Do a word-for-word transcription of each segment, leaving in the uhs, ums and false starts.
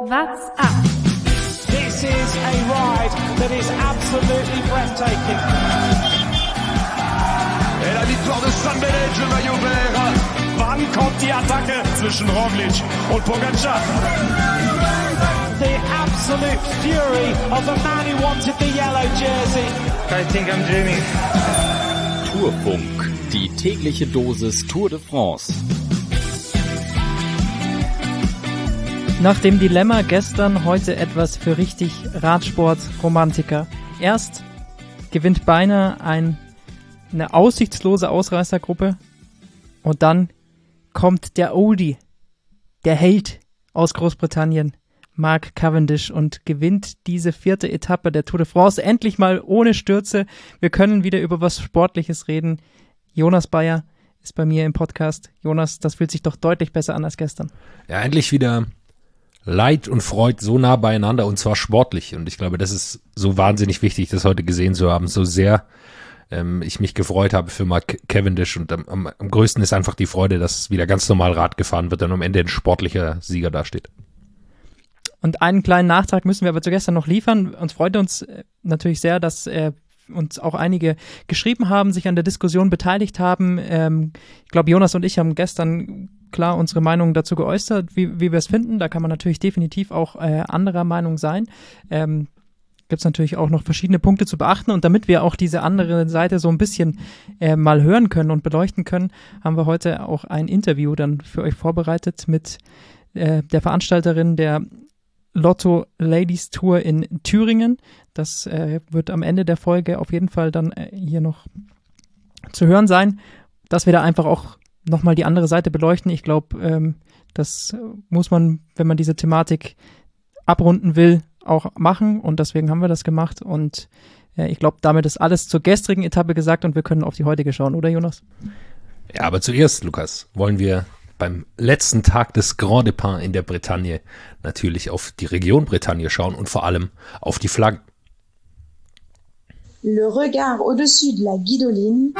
What's up? This is a ride that is absolutely breathtaking. Et la victoire de San Benedetto, le maillot vert. Wann kommt die Attacke zwischen Roglic und Pogačar? The absolute fury of the man who wanted the yellow jersey. I think I'm dreaming. Tourfunk, die tägliche Dosis Tour de France. Nach dem Dilemma gestern heute etwas für richtig Radsport-Romantiker. Erst gewinnt beinahe ein, eine aussichtslose Ausreißergruppe und dann kommt der Oldie, der Held aus Großbritannien, Mark Cavendish, und gewinnt diese vierte Etappe der Tour de France. Endlich mal ohne Stürze. Wir können wieder über was Sportliches reden. Jonas Bayer ist bei mir im Podcast. Jonas, das fühlt sich doch deutlich besser an als gestern. Ja, endlich wieder Leid und Freud so nah beieinander, und zwar sportlich. Und ich glaube, das ist so wahnsinnig wichtig, das heute gesehen zu haben. So sehr ähm, ich mich gefreut habe für Mark Cavendish. Und am, am, am größten ist einfach die Freude, dass wieder ganz normal Rad gefahren wird und am Ende ein sportlicher Sieger dasteht. Und einen kleinen Nachtrag müssen wir aber zu gestern noch liefern. Uns freut uns natürlich sehr, dass äh, uns auch einige geschrieben haben, sich an der Diskussion beteiligt haben. Ähm, ich glaube, Jonas und ich haben gestern klar unsere Meinung dazu geäußert, wie, wie wir es finden. Da kann man natürlich definitiv auch äh, anderer Meinung sein. Ähm, gibt es natürlich auch noch verschiedene Punkte zu beachten. Und damit wir auch diese andere Seite so ein bisschen äh, mal hören können und beleuchten können, haben wir heute auch ein Interview dann für euch vorbereitet mit äh, der Veranstalterin der Lotto Ladies Tour in Thüringen. Das äh, wird am Ende der Folge auf jeden Fall dann äh, hier noch zu hören sein, dass wir da einfach auch nochmal die andere Seite beleuchten. Ich glaube, ähm, das muss man, wenn man diese Thematik abrunden will, auch machen, und deswegen haben wir das gemacht, und äh, ich glaube, damit ist alles zur gestrigen Etappe gesagt und wir können auf die heutige schauen, oder Jonas? Ja, aber zuerst, Lukas, wollen wir beim letzten Tag des Grand Départ in der Bretagne natürlich auf die Region Bretagne schauen und vor allem auf die Flaggen. Le regard au-dessus de la Guidoline.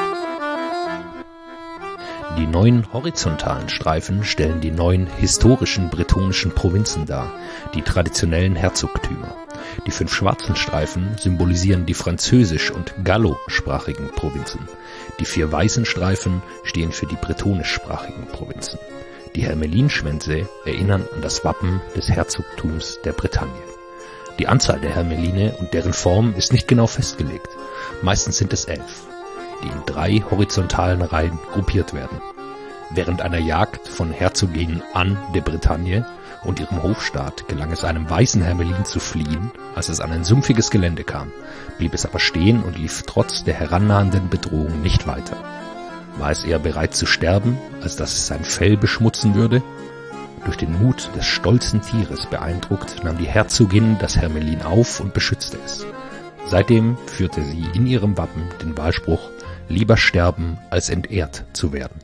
Die neun horizontalen Streifen stellen die neun historischen bretonischen Provinzen dar, die traditionellen Herzogtümer. Die fünf schwarzen Streifen symbolisieren die französisch- und gallosprachigen Provinzen. Die vier weißen Streifen stehen für die bretonischsprachigen Provinzen. Die Hermelinschwänze erinnern an das Wappen des Herzogtums der Bretagne. Die Anzahl der Hermeline und deren Form ist nicht genau festgelegt. Meistens sind es elf, die in drei horizontalen Reihen gruppiert werden. Während einer Jagd von Herzogin Anne de Bretagne und ihrem Hofstaat gelang es einem weißen Hermelin zu fliehen, als es an ein sumpfiges Gelände kam, blieb es aber stehen und lief trotz der herannahenden Bedrohung nicht weiter. War es eher bereit zu sterben, als dass es sein Fell beschmutzen würde? Durch den Mut des stolzen Tieres beeindruckt, nahm die Herzogin das Hermelin auf und beschützte es. Seitdem führte sie in ihrem Wappen den Wahlspruch: lieber sterben, als entehrt zu werden.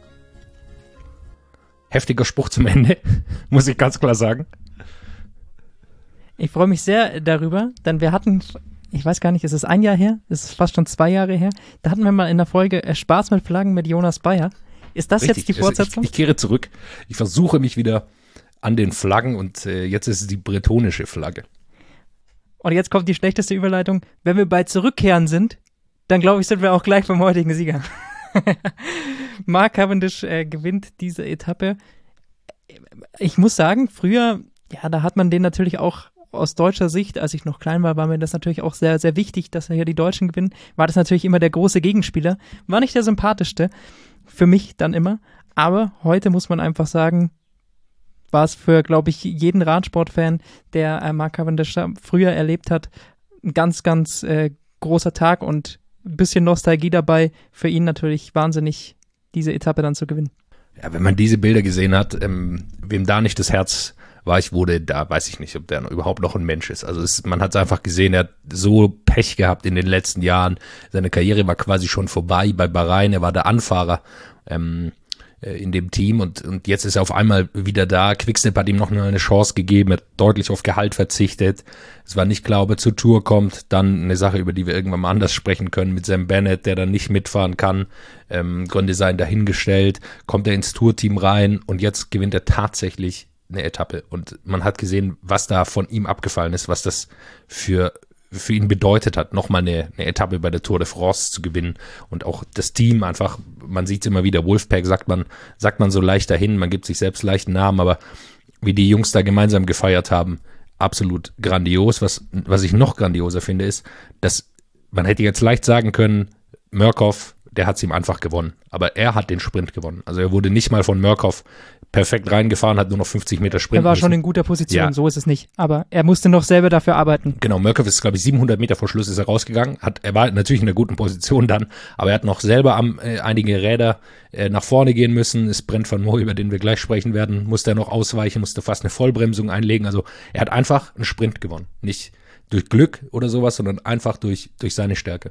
Heftiger Spruch zum Ende, muss ich ganz klar sagen. Ich freue mich sehr darüber, denn wir hatten, ich weiß gar nicht, ist es ein Jahr her? Ist es fast schon zwei Jahre her? Da hatten wir mal in der Folge Spaß mit Flaggen mit Jonas Bayer. Ist das Richtig, jetzt die Fortsetzung? Ich, ich kehre zurück. Ich versuche mich wieder an den Flaggen, und äh, jetzt ist es die bretonische Flagge. Und jetzt kommt die schlechteste Überleitung. Wenn wir bei Zurückkehren sind, dann glaube ich, sind wir auch gleich beim heutigen Sieger. Mark Cavendish äh, gewinnt diese Etappe. Ich muss sagen, früher, ja, da hat man den natürlich auch aus deutscher Sicht, als ich noch klein war, war mir das natürlich auch sehr, sehr wichtig, dass er hier die Deutschen gewinnen. War das natürlich immer der große Gegenspieler. War nicht der sympathischste, für mich dann immer. Aber heute muss man einfach sagen, war es für, glaube ich, jeden Radsportfan, der äh, Mark Cavendish früher erlebt hat, ein ganz, ganz äh, großer Tag und ein bisschen Nostalgie dabei. Für ihn natürlich wahnsinnig, diese Etappe dann zu gewinnen. Ja, wenn man diese Bilder gesehen hat, ähm, wem da nicht das Herz weich wurde, da weiß ich nicht, ob der überhaupt noch ein Mensch ist. Also es, man hat es einfach gesehen, er hat so Pech gehabt in den letzten Jahren. Seine Karriere war quasi schon vorbei bei Bahrain. Er war der Anfahrer ähm, in dem Team, und, und jetzt ist er auf einmal wieder da. Quickstep hat ihm noch eine Chance gegeben, er hat deutlich auf Gehalt verzichtet. Es war nicht klar, ob er zur Tour kommt. Dann eine Sache, über die wir irgendwann mal anders sprechen können, mit Sam Bennett, der dann nicht mitfahren kann. Ähm, Gründe seien dahingestellt. Kommt er ins Tourteam rein, und jetzt gewinnt er tatsächlich eine Etappe und man hat gesehen, was da von ihm abgefallen ist, was das für, für ihn bedeutet hat, nochmal eine, eine Etappe bei der Tour de France zu gewinnen und auch das Team einfach, man sieht es immer wieder, Wolfpack sagt man, sagt man so leicht dahin, man gibt sich selbst leichten Namen, aber wie die Jungs da gemeinsam gefeiert haben, absolut grandios. Was, was ich noch grandioser finde, ist, dass man hätte jetzt leicht sagen können, Mørkøv, der hat es ihm einfach gewonnen. Aber er hat den Sprint gewonnen. Also er wurde nicht mal von Mørkøv perfekt reingefahren, hat nur noch fünfzig Meter Sprint. Er war müssen. schon in guter Position, ja. So ist es nicht. Aber er musste noch selber dafür arbeiten. Genau, Mørkøv ist, glaube ich, siebenhundert Meter vor Schluss ist er rausgegangen. Hat, er war natürlich in einer guten Position dann, aber er hat noch selber am, äh, einige Räder äh, nach vorne gehen müssen. Es brennt von Mo, über den wir gleich sprechen werden. Musste er noch ausweichen, musste fast eine Vollbremsung einlegen. Also er hat einfach einen Sprint gewonnen. Nicht durch Glück oder sowas, sondern einfach durch, durch seine Stärke.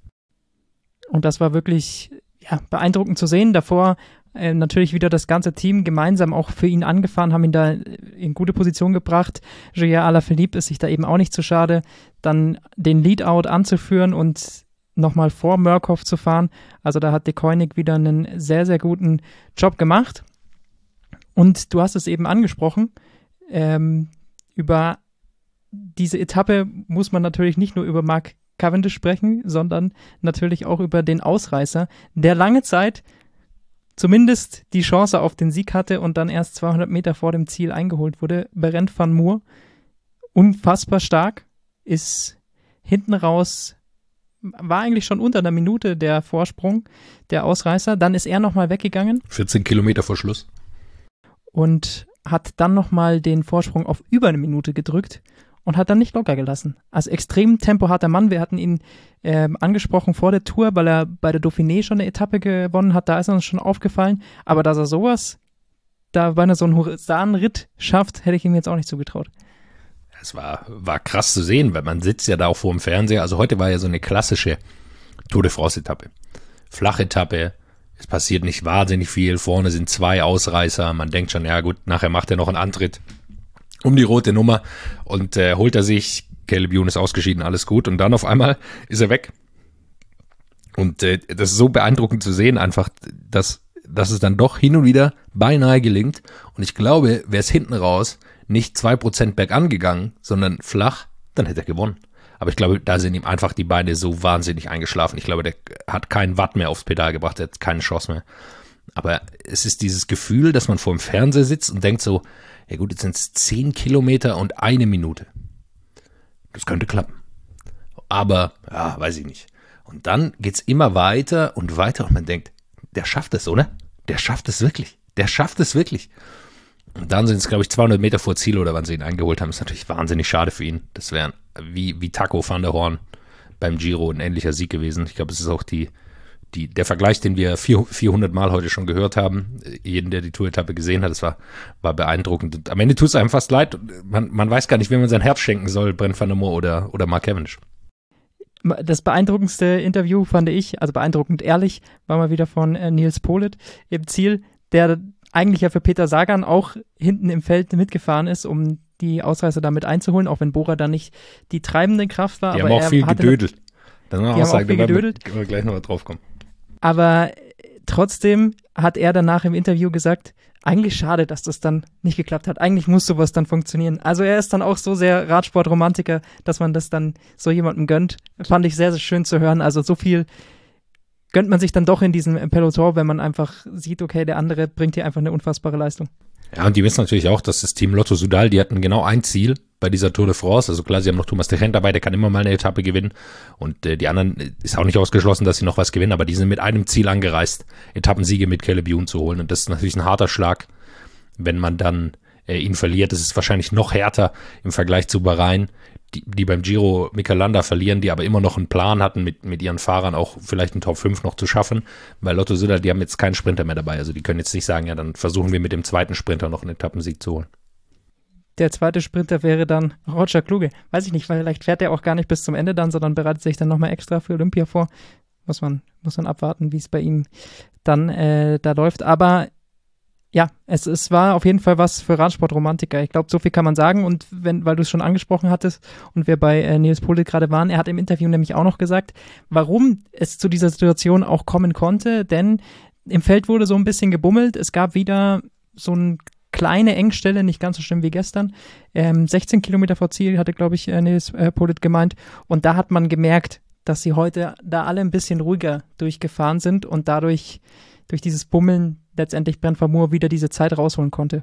Und das war wirklich ja, beeindruckend zu sehen. Davor äh, natürlich wieder das ganze Team gemeinsam auch für ihn angefahren, haben ihn da in gute Position gebracht. Gilles Alaphilippe ist sich da eben auch nicht zu schade, dann den Leadout anzuführen und nochmal vor Mørkøv zu fahren. Also da hat De Koenig wieder einen sehr, sehr guten Job gemacht. Und du hast es eben angesprochen, ähm, über diese Etappe muss man natürlich nicht nur über Mark Cavendish sprechen, sondern natürlich auch über den Ausreißer, der lange Zeit zumindest die Chance auf den Sieg hatte und dann erst zweihundert Meter vor dem Ziel eingeholt wurde. Berend van Moer, unfassbar stark, ist hinten raus, war eigentlich schon unter einer Minute der Vorsprung, der Ausreißer. Dann ist er nochmal weggegangen. vierzehn Kilometer vor Schluss. Und hat dann nochmal den Vorsprung auf über eine Minute gedrückt. Und hat dann nicht locker gelassen. Also extrem tempoharter Mann. Wir hatten ihn ähm, angesprochen vor der Tour, weil er bei der Dauphiné schon eine Etappe gewonnen hat. Da ist er uns schon aufgefallen. Aber dass er sowas, da wenn er so einen Husarenritt schafft, hätte ich ihm jetzt auch nicht zugetraut. Es war, war krass zu sehen, weil man sitzt ja da auch vor dem Fernseher. Also heute war ja so eine klassische Tour de France-Etappe. Flachetappe. Es passiert nicht wahnsinnig viel. Vorne sind zwei Ausreißer. Man denkt schon, ja gut, nachher macht er noch einen Antritt um die rote Nummer und äh, holt er sich, Caleb Ewan ist ausgeschieden, alles gut und dann auf einmal ist er weg. Und äh, das ist so beeindruckend zu sehen einfach, dass, dass es dann doch hin und wieder beinahe gelingt und ich glaube, wäre es hinten raus nicht zwei Prozent bergan gegangen, sondern flach, dann hätte er gewonnen. Aber ich glaube, da sind ihm einfach die Beine so wahnsinnig eingeschlafen. Ich glaube, der hat keinen Watt mehr aufs Pedal gebracht, der hat keine Chance mehr. Aber es ist dieses Gefühl, dass man vor dem Fernseher sitzt und denkt so, ja gut, jetzt sind es zehn Kilometer und eine Minute. Das könnte klappen. Aber, ja, weiß ich nicht. Und dann geht's immer weiter und weiter und man denkt, der schafft es, oder? Der schafft es wirklich. Der schafft es wirklich. Und dann sind es, glaube ich, zweihundert Meter vor Ziel oder wann sie ihn eingeholt haben. Das ist natürlich wahnsinnig schade für ihn. Das wäre wie, wie Taco van der Horn beim Giro ein ähnlicher Sieg gewesen. Ich glaube, es ist auch die Die, der Vergleich, den wir vierhundert Mal heute schon gehört haben, jeden, der die Tour-Etappe gesehen hat, das war, war beeindruckend. Und am Ende tut es einem fast leid. Man, man weiß gar nicht, wem man sein Herz schenken soll, Brent van der Moer oder, oder Mark Cavendish. Das beeindruckendste Interview fand ich, also beeindruckend ehrlich, war mal wieder von äh, Nils Politt im Ziel, der eigentlich ja für Peter Sagan auch hinten im Feld mitgefahren ist, um die Ausreißer damit einzuholen, auch wenn Bora dann nicht die treibende Kraft war. Die aber haben auch er viel hatte gedödelt. Das die haben auch viel gedödelt. Können wir gleich nochmal drauf kommen. Aber trotzdem hat er danach im Interview gesagt, eigentlich schade, dass das dann nicht geklappt hat. Eigentlich muss sowas dann funktionieren. Also er ist dann auch so sehr Radsportromantiker, dass man das dann so jemandem gönnt. Fand ich sehr, sehr schön zu hören. Also so viel gönnt man sich dann doch in diesem Peloton, wenn man einfach sieht, okay, der andere bringt hier einfach eine unfassbare Leistung. Ja, und die wissen natürlich auch, dass das Team Lotto Soudal, die hatten genau ein Ziel bei dieser Tour de France. Also klar, sie haben noch Thomas de Gendt dabei, der kann immer mal eine Etappe gewinnen. Und äh, die anderen ist auch nicht ausgeschlossen, dass sie noch was gewinnen, aber die sind mit einem Ziel angereist, Etappensiege mit Caleb Ewan zu holen. Und das ist natürlich ein harter Schlag, wenn man dann äh, ihn verliert. Das ist wahrscheinlich noch härter im Vergleich zu Bahrain, die, die beim Giro Mikel Landa verlieren, die aber immer noch einen Plan hatten, mit, mit ihren Fahrern auch vielleicht einen Top fünf noch zu schaffen. Weil Lotto Soudal, die haben jetzt keinen Sprinter mehr dabei. Also die können jetzt nicht sagen, ja, dann versuchen wir mit dem zweiten Sprinter noch einen Etappensieg zu holen. Der zweite Sprinter wäre dann Roger Kluge. Weiß ich nicht, weil vielleicht fährt er auch gar nicht bis zum Ende dann, sondern bereitet sich dann nochmal extra für Olympia vor. Muss man, muss man abwarten, wie es bei ihm dann äh, da läuft. Aber ja, es, es war auf jeden Fall was für Radsportromantiker. Ich glaube, so viel kann man sagen. Und wenn, weil du es schon angesprochen hattest und wir bei äh, Nils Politt gerade waren, er hat im Interview nämlich auch noch gesagt, warum es zu dieser Situation auch kommen konnte. Denn im Feld wurde so ein bisschen gebummelt. Es gab wieder so ein kleine Engstelle, nicht ganz so schlimm wie gestern. Ähm, sechzehn Kilometer vor Ziel, hatte, glaube ich, äh, Nils äh, Politt gemeint. Und da hat man gemerkt, dass sie heute da alle ein bisschen ruhiger durchgefahren sind und dadurch, durch dieses Bummeln, letztendlich Brent Vermour wieder diese Zeit rausholen konnte.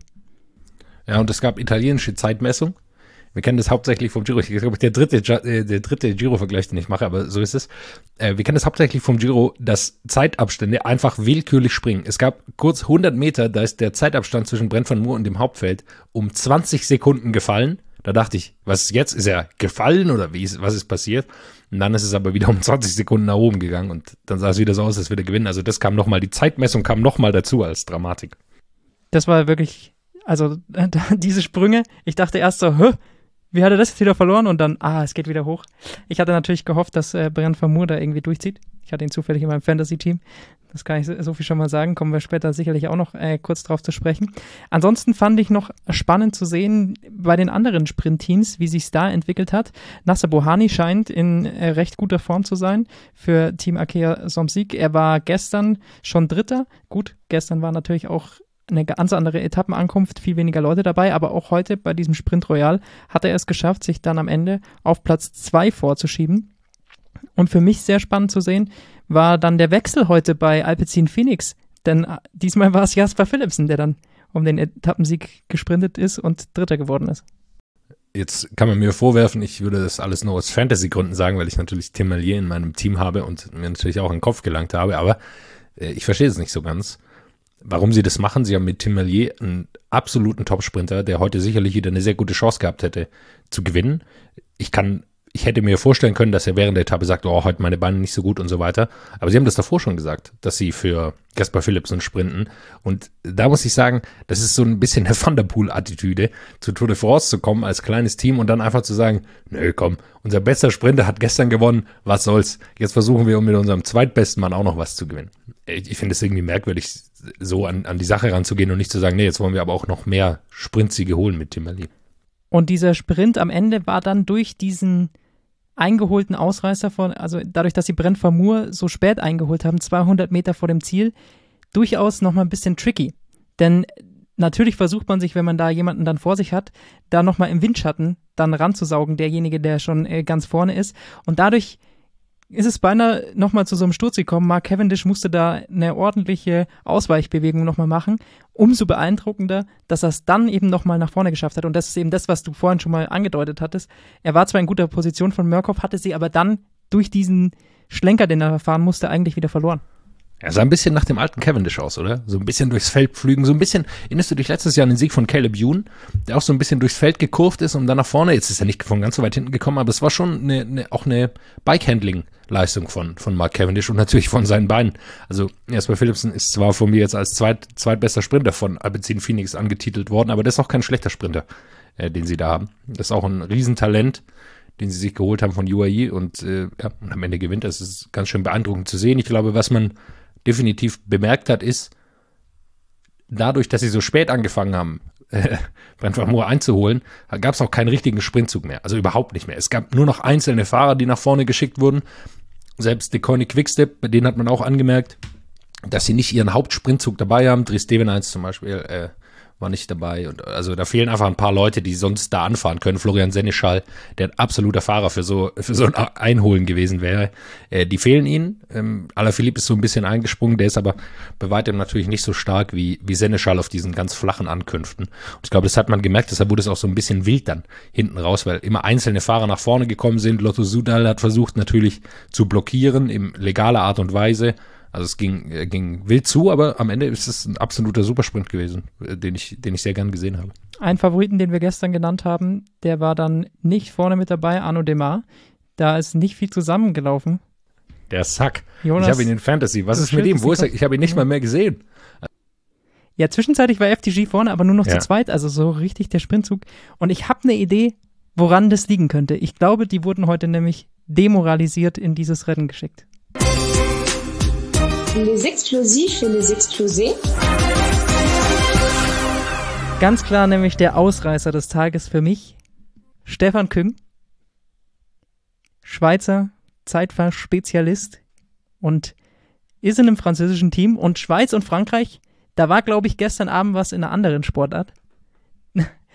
Ja, und es gab italienische Zeitmessung. Wir kennen das hauptsächlich vom Giro. Ich glaube, der dritte, äh, der dritte Giro-Vergleich, den ich mache, aber so ist es. Äh, wir kennen das hauptsächlich vom Giro, dass Zeitabstände einfach willkürlich springen. Es gab kurz hundert Meter, da ist der Zeitabstand zwischen Brent Vermour und dem Hauptfeld um zwanzig Sekunden gefallen. Da dachte ich, was ist jetzt? Ist er gefallen oder wie ist, was ist passiert? Und dann ist es aber wieder um zwanzig Sekunden nach oben gegangen und dann sah es wieder so aus, als würde er gewinnen. Also das kam nochmal, die Zeitmessung kam nochmal dazu als Dramatik. Das war wirklich, also diese Sprünge, ich dachte erst so, hä? Wie hat er das jetzt wieder verloren? Und dann, ah, es geht wieder hoch. Ich hatte natürlich gehofft, dass äh, Brent Vermour da irgendwie durchzieht. Ich hatte ihn zufällig in meinem Fantasy-Team. Das kann ich so, so viel schon mal sagen. Kommen wir später sicherlich auch noch äh, kurz drauf zu sprechen. Ansonsten fand ich noch spannend zu sehen bei den anderen Sprintteams, wie sich es da entwickelt hat. Nacer Bouhanni scheint in äh, recht guter Form zu sein für Team Arkea Samsic. Er war gestern schon Dritter. Gut, gestern war natürlich auch eine ganz andere Etappenankunft, viel weniger Leute dabei, aber auch heute bei diesem Sprint Royal hat er es geschafft, sich dann am Ende auf Platz zwei vorzuschieben. Und für mich sehr spannend zu sehen, war dann der Wechsel heute bei Alpecin Phoenix, denn diesmal war es Jasper Philipsen, der dann um den Etappensieg gesprintet ist und Dritter geworden ist. Jetzt kann man mir vorwerfen, ich würde das alles nur aus Fantasy-Gründen sagen, weil ich natürlich Tim Merlier in meinem Team habe und mir natürlich auch in den Kopf gelangt habe, aber äh, ich verstehe es nicht so ganz. Warum sie das machen, sie haben mit Tim Merlier einen absoluten Top-Sprinter, der heute sicherlich wieder eine sehr gute Chance gehabt hätte, zu gewinnen. Ich kann, ich hätte mir vorstellen können, dass er während der Etappe sagt, oh, heute meine Beine nicht so gut und so weiter. Aber sie haben das davor schon gesagt, dass sie für Jasper Philipsen sprinten. Und da muss ich sagen, das ist so ein bisschen eine Van der Poel-Attitüde, zu Tour de France zu kommen als kleines Team und dann einfach zu sagen, nö, komm, unser bester Sprinter hat gestern gewonnen, was soll's. Jetzt versuchen wir, um mit unserem zweitbesten Mann auch noch was zu gewinnen. Ich finde es irgendwie merkwürdig, so an, an die Sache ranzugehen und nicht zu sagen, nee, jetzt wollen wir aber auch noch mehr Sprintsiege holen mit Tim Merlier. Und dieser Sprint am Ende war dann durch diesen eingeholten Ausreißer von, also dadurch, dass sie Brent Vermour so spät eingeholt haben, zweihundert Meter vor dem Ziel, durchaus nochmal ein bisschen tricky. Denn natürlich versucht man sich, wenn man da jemanden dann vor sich hat, da nochmal im Windschatten dann ranzusaugen, derjenige, der schon äh, ganz vorne ist. Und dadurch ist es beinahe nochmal zu so einem Sturz gekommen. Mark Cavendish musste da eine ordentliche Ausweichbewegung nochmal machen. Umso beeindruckender, dass er es dann eben nochmal nach vorne geschafft hat. Und das ist eben das, was du vorhin schon mal angedeutet hattest. Er war zwar in guter Position von Mørkøv, hatte sie aber dann durch diesen Schlenker, den er fahren musste, eigentlich wieder verloren. Er sah ein bisschen nach dem alten Cavendish aus, oder? So ein bisschen durchs Feld pflügen, so ein bisschen, erinnerst du dich letztes Jahr an den Sieg von Caleb Ewan, der auch so ein bisschen durchs Feld gekurvt ist und dann nach vorne, jetzt ist er nicht von ganz so weit hinten gekommen, aber es war schon eine, eine, auch eine Bike-Handling-Leistung von, von Mark Cavendish und natürlich von seinen Beinen. Also Jasper Philipsen ist zwar von mir jetzt als zweit, zweitbester Sprinter von Alpecin Phoenix angetitelt worden, aber das ist auch kein schlechter Sprinter, äh, den sie da haben. Das ist auch ein Riesentalent, den sie sich geholt haben von U A E und, äh, ja, und am Ende gewinnt. Das ist ganz schön beeindruckend zu sehen. Ich glaube, was man definitiv bemerkt hat, ist, dadurch, dass sie so spät angefangen haben, äh, Brent Vermour einzuholen, gab es auch keinen richtigen Sprintzug mehr. Also überhaupt nicht mehr. Es gab nur noch einzelne Fahrer, die nach vorne geschickt wurden. Selbst die Koenig Quickstep, bei denen hat man auch angemerkt, dass sie nicht ihren Hauptsprintzug dabei haben. Dries Stevenage zum Beispiel äh, war nicht dabei. Und also da fehlen einfach ein paar Leute, die sonst da anfahren können. Florian Seneschal, der ein absoluter Fahrer für so für so ein Einholen gewesen wäre. Äh, die fehlen ihnen. Ähm, Alaphilippe ist so ein bisschen eingesprungen, der ist aber bei weitem natürlich nicht so stark wie wie Seneschal auf diesen ganz flachen Ankünften. Und ich glaube, das hat man gemerkt, deshalb wurde es auch so ein bisschen wild dann hinten raus, weil immer einzelne Fahrer nach vorne gekommen sind. Lotto Soudal hat versucht natürlich zu blockieren, in legaler Art und Weise. Also es ging, äh, ging wild zu, aber am Ende ist es ein absoluter Supersprint gewesen, äh, den ich, den ich sehr gern gesehen habe. Ein Favoriten, den wir gestern genannt haben, der war dann nicht vorne mit dabei, Arnaud Démare. Da ist nicht viel zusammengelaufen. Der Sack. Jonas, ich habe ihn in Fantasy. Was ist mit ihm? Wo ist er? Ich habe ihn nicht mal mehr gesehen. Ja, zwischenzeitlich war F D G vorne, aber nur noch Ja. zu zweit, also so richtig der Sprintzug. Und ich habe eine Idee, woran das liegen könnte. Ich glaube, die wurden heute nämlich demoralisiert in dieses Rennen geschickt. Les explosifs et les explosés. Ganz klar nämlich der Ausreißer des Tages für mich, Stefan Küng, Schweizer Zeitfahrspezialist und ist in einem französischen Team. Und Schweiz und Frankreich, da war, glaube ich, gestern Abend was in einer anderen Sportart.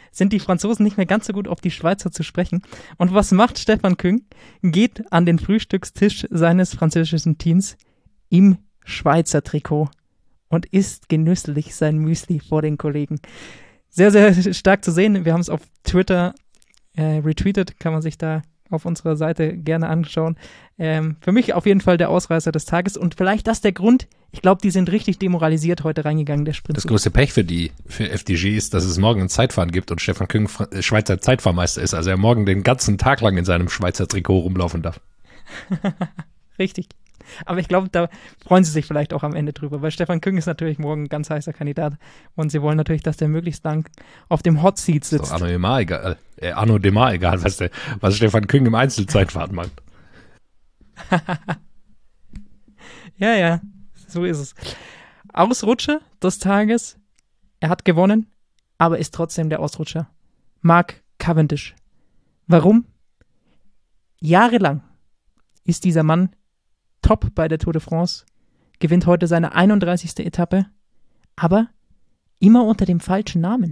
sind die Franzosen nicht mehr ganz so gut auf die Schweizer zu sprechen. Und was macht Stefan Küng? Geht an den Frühstückstisch seines französischen Teams im Schweizer Trikot und isst genüsslich sein Müsli vor den Kollegen. Sehr, sehr stark zu sehen. Wir haben es auf Twitter äh, retweetet, kann man sich da auf unserer Seite gerne anschauen. Ähm, für mich auf jeden Fall der Ausreißer des Tages und vielleicht das der Grund, ich glaube, die sind richtig demoralisiert heute reingegangen, der Sprint. Das größte Pech für die, für F D G ist, dass es morgen ein Zeitfahren gibt und Stefan Küng Fra- Schweizer Zeitfahrmeister ist, also er morgen den ganzen Tag lang in seinem Schweizer Trikot rumlaufen darf. Richtig. Aber ich glaube, da freuen sie sich vielleicht auch am Ende drüber, weil Stefan Küng ist natürlich morgen ein ganz heißer Kandidat und sie wollen natürlich, dass der möglichst lang auf dem Hot Seat sitzt. Ist doch Arno Demar egal, äh, Arno Demar egal, was, der, was Stefan Küng im Einzelzeitfahren macht. Ja, ja, so ist es. Ausrutscher des Tages, er hat gewonnen, aber ist trotzdem der Ausrutscher. Mark Cavendish. Warum? Jahrelang ist dieser Mann top bei der Tour de France, gewinnt heute seine einunddreißigste Etappe, aber immer unter dem falschen Namen.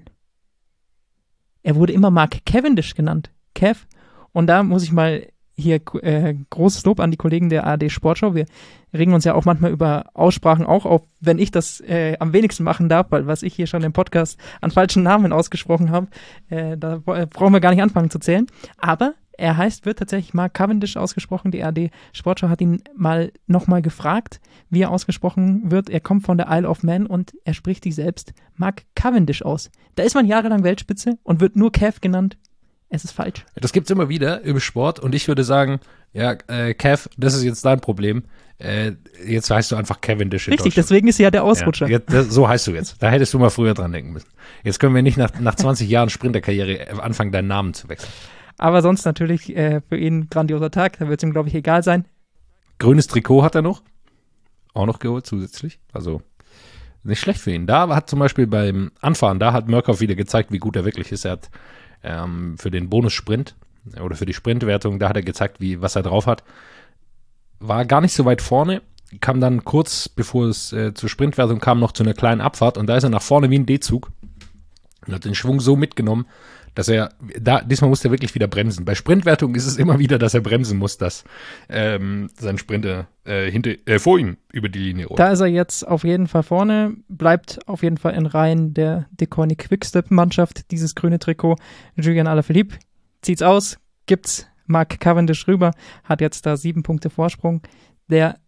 Er wurde immer Mark Cavendish genannt, Kev, und da muss ich mal hier äh, großes Lob an die Kollegen der A R D Sportschau. Wir regen uns ja auch manchmal über Aussprachen auch auf, wenn ich das äh, am wenigsten machen darf, weil was ich hier schon im Podcast an falschen Namen ausgesprochen habe, äh, da brauchen wir gar nicht anfangen zu zählen, aber er heißt, wird tatsächlich Mark Cavendish ausgesprochen. Die A R D Sportschau hat ihn mal nochmal gefragt, wie er ausgesprochen wird. Er kommt von der Isle of Man und er spricht sich selbst Mark Cavendish aus. Da ist man jahrelang Weltspitze und wird nur Kev genannt. Es ist falsch. Das gibt's immer wieder im Sport und ich würde sagen, ja, äh, Kev, das ist jetzt dein Problem. Äh, jetzt heißt du einfach Cavendish in Richtig, Deutschland. deswegen ist ja der Ausrutscher. Ja, jetzt, das, so heißt du jetzt. Da hättest du mal früher dran denken müssen. Jetzt können wir nicht nach, nach zwanzig Jahren Sprinterkarriere anfangen, deinen Namen zu wechseln. Aber sonst natürlich äh, für ihn ein grandioser Tag. Da wird es ihm, glaube ich, egal sein. Grünes Trikot hat er noch. Auch noch geholt zusätzlich. Also nicht schlecht für ihn. Da hat zum Beispiel beim Anfahren, da hat Mørkøv wieder gezeigt, wie gut er wirklich ist. Er hat ähm, für den Bonus-Sprint oder für die Sprintwertung, da hat er gezeigt, wie, was er drauf hat. War gar nicht so weit vorne. Kam dann kurz, bevor es äh, zur Sprintwertung kam, noch zu einer kleinen Abfahrt. Und da ist er nach vorne wie ein D-Zug. Und hat den Schwung so mitgenommen, dass er, da, diesmal musste er wirklich wieder bremsen. Bei Sprintwertung ist es immer wieder, dass er bremsen muss, dass ähm, sein Sprinter äh, hinter, äh, vor ihm über die Linie rollt. Da ist er jetzt auf jeden Fall vorne, bleibt auf jeden Fall in Reihen der Deceuninck Quickstep-Mannschaft, dieses grüne Trikot. Julien Alaphilippe zieht's aus, gibt's Mark Cavendish rüber, hat jetzt da sieben Punkte Vorsprung. Der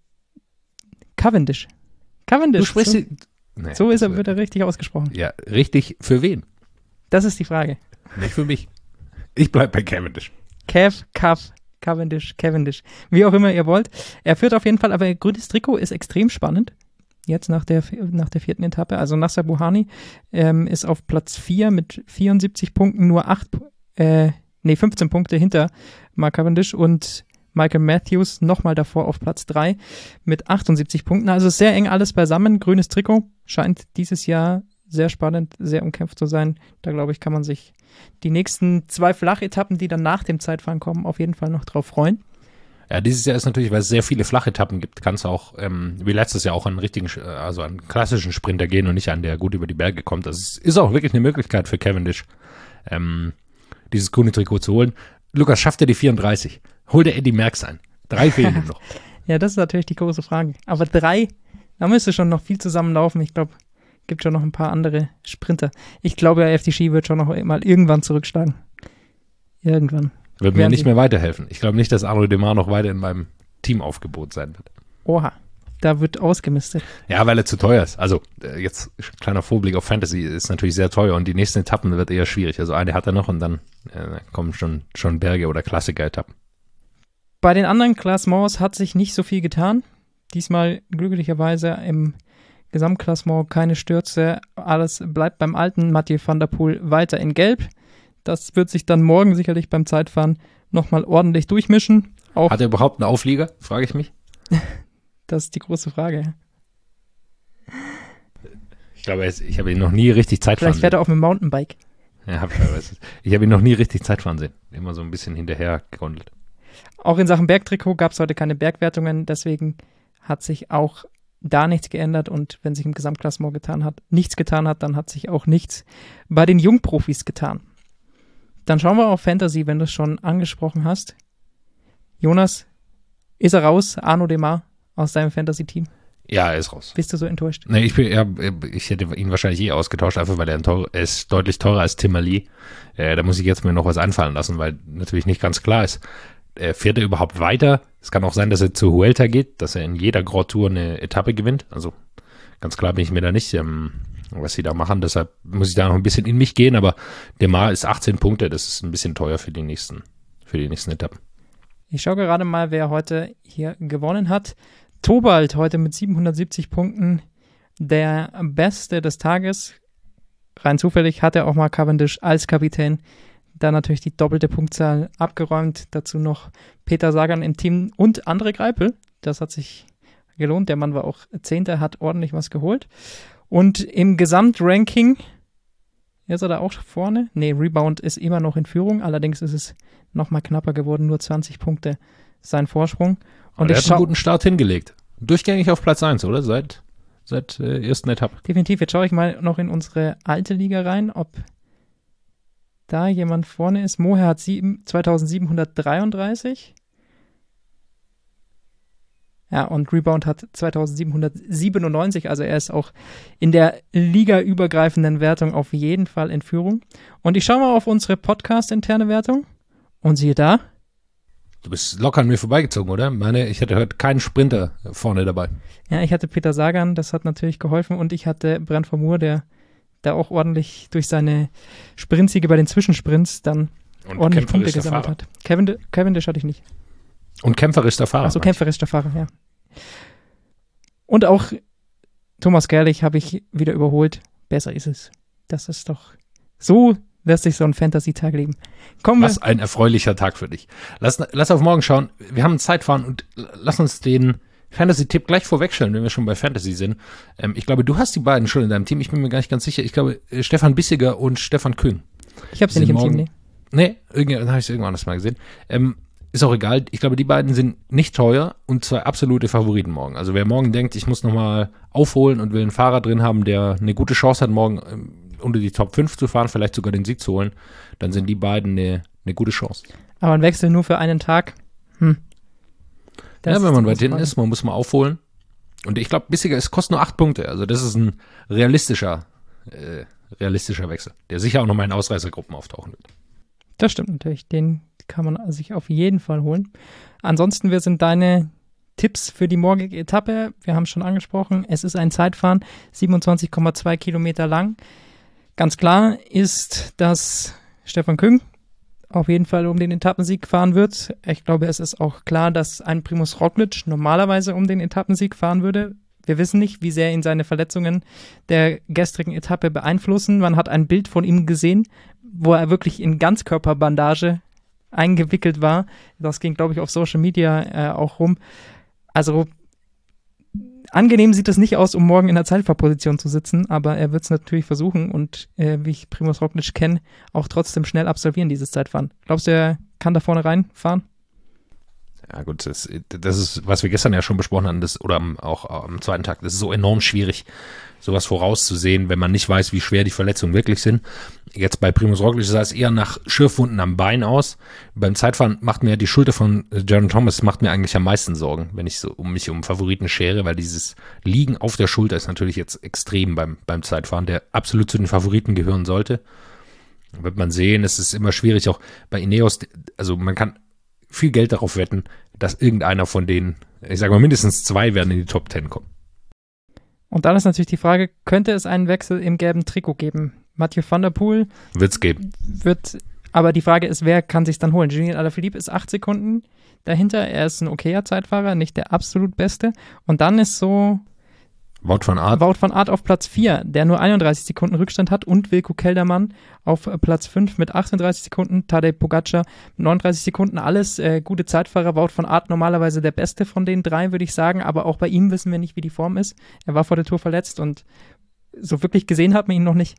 Cavendish. Cavendish. Du sprichst so, die, nee, so ist er, wird er richtig ausgesprochen. Ja, richtig für wen? Das ist die Frage. Nicht für mich. Ich bleib bei Cavendish. Kev, Cav, Cavendish, Cavendish. Wie auch immer ihr wollt. Er führt auf jeden Fall, aber grünes Trikot ist extrem spannend. Jetzt nach der, nach der vierten Etappe. Also Nacer Bouhanni ähm, ist auf Platz vier mit vierundsiebzig Punkten, nur acht, äh, nee, fünfzehn Punkte hinter Mark Cavendish und Michael Matthews nochmal davor auf Platz drei mit achtundsiebzig Punkten. Also sehr eng alles beisammen. Grünes Trikot scheint dieses Jahr sehr spannend, sehr umkämpft zu sein. Da, glaube ich, kann man sich die nächsten zwei Flachetappen, die dann nach dem Zeitfahren kommen, auf jeden Fall noch drauf freuen. Ja, dieses Jahr ist natürlich, weil es sehr viele Flachetappen gibt, kann es auch, ähm, wie letztes Jahr auch einen richtigen, also einen klassischen Sprinter gehen und nicht einen, der gut über die Berge kommt. Das ist, ist auch wirklich eine Möglichkeit für Cavendish, ähm, dieses grüne Trikot zu holen. Lukas, schafft er die vierunddreißig? Holt er Eddie Merckx ein? Drei fehlen ihm noch. Ja, das ist natürlich die große Frage. Aber drei, da müsste schon noch viel zusammenlaufen. Ich glaube, gibt schon noch ein paar andere Sprinter. Ich glaube, der F D G wird schon noch mal irgendwann zurückschlagen. Irgendwann. Wird mir nicht mehr weiterhelfen. Ich glaube nicht, dass Arno Demar noch weiter in meinem Teamaufgebot sein wird. Oha, da wird ausgemistet. Ja, weil er zu teuer ist. Also äh, jetzt kleiner Vorblick auf Fantasy, ist natürlich sehr teuer und die nächsten Etappen wird eher schwierig. Also eine hat er noch und dann äh, kommen schon, schon Berge- oder Klassiker-Etappen. Bei den anderen Klassements hat sich nicht so viel getan. Diesmal glücklicherweise im Gesamtklassement keine Stürze, alles bleibt beim alten. Mathieu van der Poel weiter in Gelb. Das wird sich dann morgen sicherlich beim Zeitfahren nochmal ordentlich durchmischen. Auch Hat er überhaupt einen Auflieger, frage ich mich? Das ist die große Frage. Ich glaube, ich habe ihn noch nie richtig Zeitfahren Vielleicht fährt er auf einem Mountainbike. Ja, ich habe ihn noch nie richtig Zeitfahren sehen. Immer so ein bisschen hinterher gegondelt. Auch in Sachen Bergtrikot gab es heute keine Bergwertungen, deswegen hat sich auch da nichts geändert und wenn sich im Gesamtklassement getan hat, nichts getan hat, dann hat sich auch nichts bei den Jungprofis getan. Dann schauen wir auf Fantasy, wenn du es schon angesprochen hast. Jonas, ist er raus, Arnaud Démare aus deinem Fantasy-Team? Ja, er ist raus. Bist du so enttäuscht? Nee, ich, bin, ja, ich hätte ihn wahrscheinlich eh ausgetauscht, einfach weil er, teuer, er ist deutlich teurer als Tim Ali. Äh, da muss ich jetzt mir noch was einfallen lassen, weil natürlich nicht ganz klar ist, äh, fährt er überhaupt weiter? Es kann auch sein, dass er zu Vuelta geht, dass er in jeder Grand Tour eine Etappe gewinnt. Also ganz klar bin ich mir da nicht, ähm, was sie da machen. Deshalb muss ich da noch ein bisschen in mich gehen, aber Démare ist achtzehn Punkte, das ist ein bisschen teuer für die nächsten, für die nächsten Etappen. Ich schaue gerade mal, wer heute hier gewonnen hat. Tobald heute mit siebenhundertsiebzig Punkten, der Beste des Tages. Rein zufällig hat er auch mal Cavendish als Kapitän. Da natürlich die doppelte Punktzahl abgeräumt. Dazu noch Peter Sagan im Team und André Greipel. Das hat sich gelohnt. Der Mann war auch Zehnter, hat ordentlich was geholt. Und im Gesamtranking ist er da auch vorne. Nee, Rebound ist immer noch in Führung. Allerdings ist es nochmal knapper geworden. Nur zwanzig Punkte sein Vorsprung. Und er hat einen guten Start hingelegt. Durchgängig auf Platz eins, oder? Seit, seit äh, ersten Etappe. Definitiv. Jetzt schaue ich mal noch in unsere alte Liga rein, ob da jemand vorne ist. Moher hat zweitausendsiebenhundertdreiunddreißig. Ja, und Rebound hat zweitausendsiebenhundertsiebenundneunzig. Also er ist auch in der ligaübergreifenden Wertung auf jeden Fall in Führung. Und ich schaue mal auf unsere Podcast-interne Wertung. Und siehe da. Du bist locker an mir vorbeigezogen, oder? Meine, ich hatte heute keinen Sprinter vorne dabei. Ja, ich hatte Peter Sagan, das hat natürlich geholfen. Und ich hatte Brent Vermoer, der da auch ordentlich durch seine Sprintsiege bei den Zwischensprints dann und ordentlich Punkte gesammelt Fahrer. hat. Kevin, Cavendish hatte ich nicht. Und kämpferisch der Fahrer. Achso, kämpferisch der Fahrer, ja. Und auch Thomas Gerlich habe ich wieder überholt. Besser ist es. Das ist doch so... lässt sich so ein Fantasy-Tag leben. Kommen Was ein erfreulicher Tag für dich. Lass, lass auf morgen schauen. Wir haben Zeitfahren und lass uns den Fantasy-Tipp gleich vorwegstellen, wenn wir schon bei Fantasy sind. Ähm, ich glaube, du hast die beiden schon in deinem Team. Ich bin mir gar nicht ganz sicher. Ich glaube, Stefan Bissiger und Stefan Kühn. Ich habe sie nicht im morgen, Team, nee. Nee, irgendwann habe ich es irgendwann anders mal gesehen. Ähm, ist auch egal. Ich glaube, die beiden sind nicht teuer und zwei absolute Favoriten morgen. Also wer morgen denkt, ich muss nochmal aufholen und will einen Fahrer drin haben, der eine gute Chance hat, morgen ähm, unter die Top fünf zu fahren, vielleicht sogar den Sieg zu holen, dann sind die beiden eine, eine gute Chance. Aber ein Wechsel nur für einen Tag? Hm. Ja, wenn man weit hinten ist, man muss mal aufholen. Und ich glaube, Bissiger, es kostet nur acht Punkte. Also das ist ein realistischer, äh, realistischer Wechsel, der sicher auch noch mal in Ausreißergruppen auftauchen wird. Das stimmt natürlich. Den kann man sich auf jeden Fall holen. Ansonsten, wir sind deine Tipps für die morgige Etappe. Wir haben es schon angesprochen. Es ist ein Zeitfahren, siebenundzwanzig Komma zwei Kilometer lang. Ganz klar ist, dass Stefan Küng auf jeden Fall um den Etappensieg fahren wird. Ich glaube, es ist auch klar, dass ein Primož Roglič normalerweise um den Etappensieg fahren würde. Wir wissen nicht, wie sehr ihn seine Verletzungen der gestrigen Etappe beeinflussen. Man hat ein Bild von ihm gesehen, wo er wirklich in Ganzkörperbandage eingewickelt war. Das ging, glaube ich, auf Social Media äh, auch rum. Also angenehm sieht es nicht aus, um morgen in der Zeitfahrposition zu sitzen, aber er wird es natürlich versuchen und äh, wie ich Primož Roglič kenne, auch trotzdem schnell absolvieren, dieses Zeitfahren. Glaubst du, er kann da vorne reinfahren? Ja gut, das, das ist, was wir gestern ja schon besprochen haben, das, oder am, auch am zweiten Tag, das ist so enorm schwierig, sowas vorauszusehen, wenn man nicht weiß, wie schwer die Verletzungen wirklich sind. Jetzt bei Primož Roglič sah es eher nach Schürfwunden am Bein aus. Beim Zeitfahren macht mir die Schulter von Geraint Thomas macht mir eigentlich am meisten Sorgen, wenn ich so um mich um Favoriten schere, weil dieses Liegen auf der Schulter ist natürlich jetzt extrem beim, beim Zeitfahren, der absolut zu den Favoriten gehören sollte. Wird man sehen, es ist immer schwierig, auch bei Ineos, also man kann viel Geld darauf wetten, dass irgendeiner von denen, ich sage mal mindestens zwei werden in die Top Ten kommen. Und dann ist natürlich die Frage, könnte es einen Wechsel im gelben Trikot geben? Mathieu van der Poel wird es geben. Wird, aber die Frage ist, wer kann sich dann holen? Julien Alaphilippe ist acht Sekunden dahinter. Er ist ein okayer Zeitfahrer, nicht der absolut Beste. Und dann ist so Wout van Aert. Wout van Aert auf Platz vier, der nur einunddreißig Sekunden Rückstand hat, und Wilco Kelderman auf Platz fünf mit achtunddreißig Sekunden, Tadej Pogacar mit neununddreißig Sekunden, alles äh, gute Zeitfahrer. Wout van Aert normalerweise der Beste von den drei, würde ich sagen, aber auch bei ihm wissen wir nicht, wie die Form ist. Er war vor der Tour verletzt und so wirklich gesehen hat man ihn noch nicht.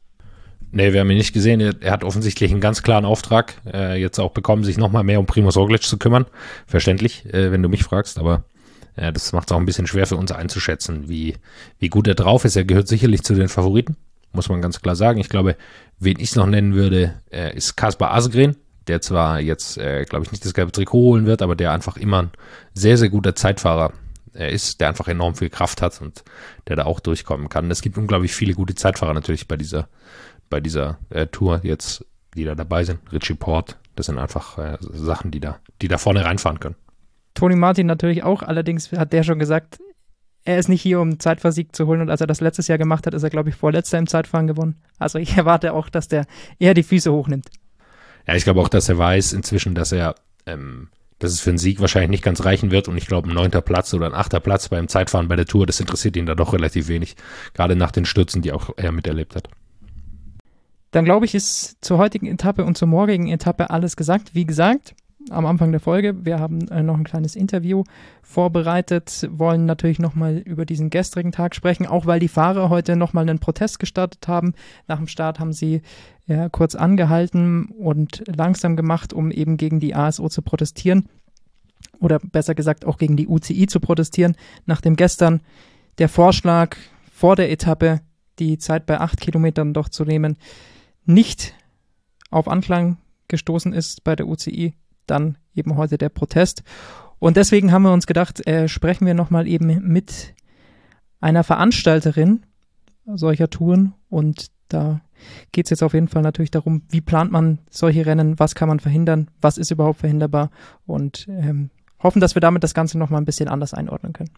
Nee, wir haben ihn nicht gesehen. Er, er hat offensichtlich einen ganz klaren Auftrag äh, jetzt auch bekommen, sich nochmal mehr um Primož Roglič zu kümmern. Verständlich, äh, wenn du mich fragst, aber ja, das macht es auch ein bisschen schwer für uns einzuschätzen, wie, wie gut er drauf ist. Er gehört sicherlich zu den Favoriten, muss man ganz klar sagen. Ich glaube, Wen ich noch nennen würde, äh, ist Kaspar Asgreen, der zwar jetzt, äh, glaube ich, nicht das gelbe Trikot holen wird, aber der einfach immer ein sehr, sehr guter Zeitfahrer äh, ist, der einfach enorm viel Kraft hat und der da auch durchkommen kann. Es gibt unglaublich viele gute Zeitfahrer natürlich bei dieser, bei dieser äh, Tour jetzt, die da dabei sind. Richie Porte, das sind einfach äh, Sachen, die da, die da vorne reinfahren können. Tony Martin natürlich auch, allerdings hat der schon gesagt, er ist nicht hier, um Zeitfahrsieg zu holen, und als er das letztes Jahr gemacht hat, ist er, glaube ich, vorletzter im Zeitfahren gewonnen. Also ich erwarte auch, dass der eher die Füße hochnimmt. Ja, ich glaube auch, dass er weiß inzwischen, dass er, ähm, dass es für einen Sieg wahrscheinlich nicht ganz reichen wird, und ich glaube, ein neunter Platz oder ein achter Platz beim Zeitfahren bei der Tour, das interessiert ihn da doch relativ wenig, gerade nach den Stürzen, die auch er miterlebt hat. Dann glaube ich, ist zur heutigen Etappe und zur morgigen Etappe alles gesagt. Wie gesagt, am Anfang der Folge, wir haben äh, noch ein kleines Interview vorbereitet, wollen natürlich nochmal über diesen gestrigen Tag sprechen, auch weil die Fahrer heute nochmal einen Protest gestartet haben. Nach dem Start haben sie ja, kurz angehalten und langsam gemacht, um eben gegen die A S O zu protestieren, oder besser gesagt auch gegen die U C I zu protestieren, nachdem gestern der Vorschlag vor der Etappe, die Zeit bei acht Kilometern doch zu nehmen, nicht auf Anklang gestoßen ist bei der U C I. Dann eben heute der Protest. Und deswegen haben wir uns gedacht, äh, sprechen wir nochmal eben mit einer Veranstalterin solcher Touren. Und da geht es jetzt auf jeden Fall natürlich darum, wie plant man solche Rennen, was kann man verhindern, was ist überhaupt verhinderbar, und ähm, hoffen, dass wir damit das Ganze nochmal ein bisschen anders einordnen können.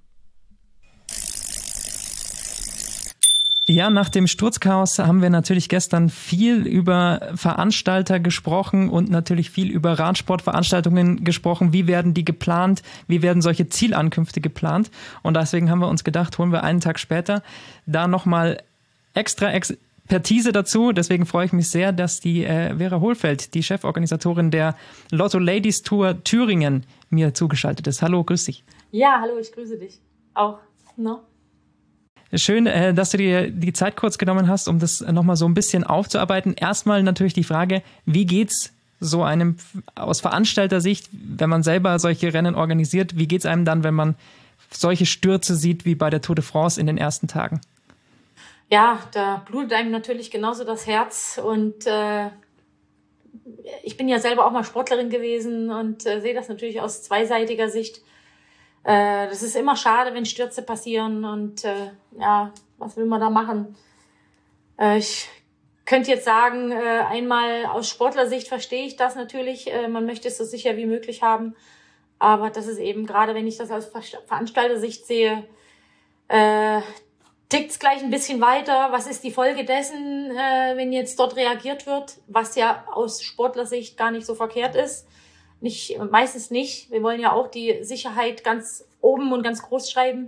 Ja, nach dem Sturzchaos haben wir natürlich gestern viel über Veranstalter gesprochen und natürlich viel über Radsportveranstaltungen gesprochen. Wie werden die geplant? Wie werden solche Zielankünfte geplant? Und deswegen haben wir uns gedacht, holen wir einen Tag später da nochmal extra Expertise dazu. Deswegen freue ich mich sehr, dass die äh, Vera Hohlfeld, die Cheforganisatorin der Lotto Ladies Tour Thüringen, mir zugeschaltet ist. Hallo, grüß dich. Ja, hallo, ich grüße dich auch. No? Schön, dass du dir die Zeit kurz genommen hast, um das nochmal so ein bisschen aufzuarbeiten. Erstmal natürlich die Frage, wie geht's so einem aus Veranstalter-Sicht, wenn man selber solche Rennen organisiert, wie geht's einem dann, wenn man solche Stürze sieht wie bei der Tour de France in den ersten Tagen? Ja, da blutet einem natürlich genauso das Herz, und äh, ich bin ja selber auch mal Sportlerin gewesen und äh, sehe das natürlich aus zweiseitiger Sicht. Äh, das ist immer schade, wenn Stürze passieren, und äh, ja, was will man da machen? Äh, ich könnte jetzt sagen, äh, einmal aus Sportlersicht verstehe ich das natürlich, äh, man möchte es so sicher wie möglich haben, aber das ist eben, gerade wenn ich das aus Ver- Veranstaltersicht sehe, äh, tickt's gleich ein bisschen weiter. Was ist die Folge dessen, äh, wenn jetzt dort reagiert wird, was ja aus Sportlersicht gar nicht so verkehrt ist? Nicht, meistens nicht. Wir wollen ja auch die Sicherheit ganz oben und ganz groß schreiben.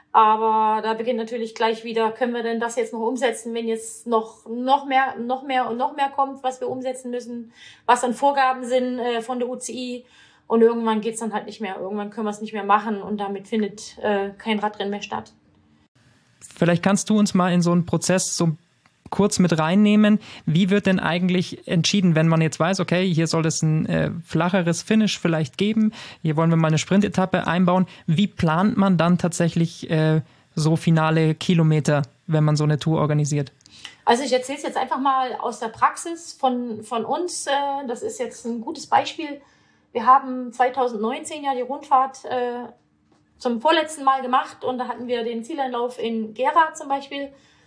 Aber da beginnt natürlich gleich wieder, können wir denn das jetzt noch umsetzen, wenn jetzt noch, noch mehr, noch mehr und noch mehr kommt, was wir umsetzen müssen, was an Vorgaben sind äh, von der U C I. Und irgendwann geht's dann halt nicht mehr. Irgendwann können wir es nicht mehr machen, und damit findet äh, kein Radrennen mehr statt. Vielleicht kannst du uns mal in so einen Prozess so kurz mit reinnehmen. Wie wird denn eigentlich entschieden, wenn man jetzt weiß, okay, hier soll es ein äh, flacheres Finish vielleicht geben, hier wollen wir mal eine Sprintetappe einbauen. Wie plant man dann tatsächlich äh, so finale Kilometer, wenn man so eine Tour organisiert? Also ich erzähle es jetzt einfach mal aus der Praxis von, von uns. Äh, das ist jetzt ein gutes Beispiel. Wir haben zwanzig neunzehn ja die Rundfahrt äh, zum vorletzten Mal gemacht, und da hatten wir den Zieleinlauf in Gera zum Beispiel.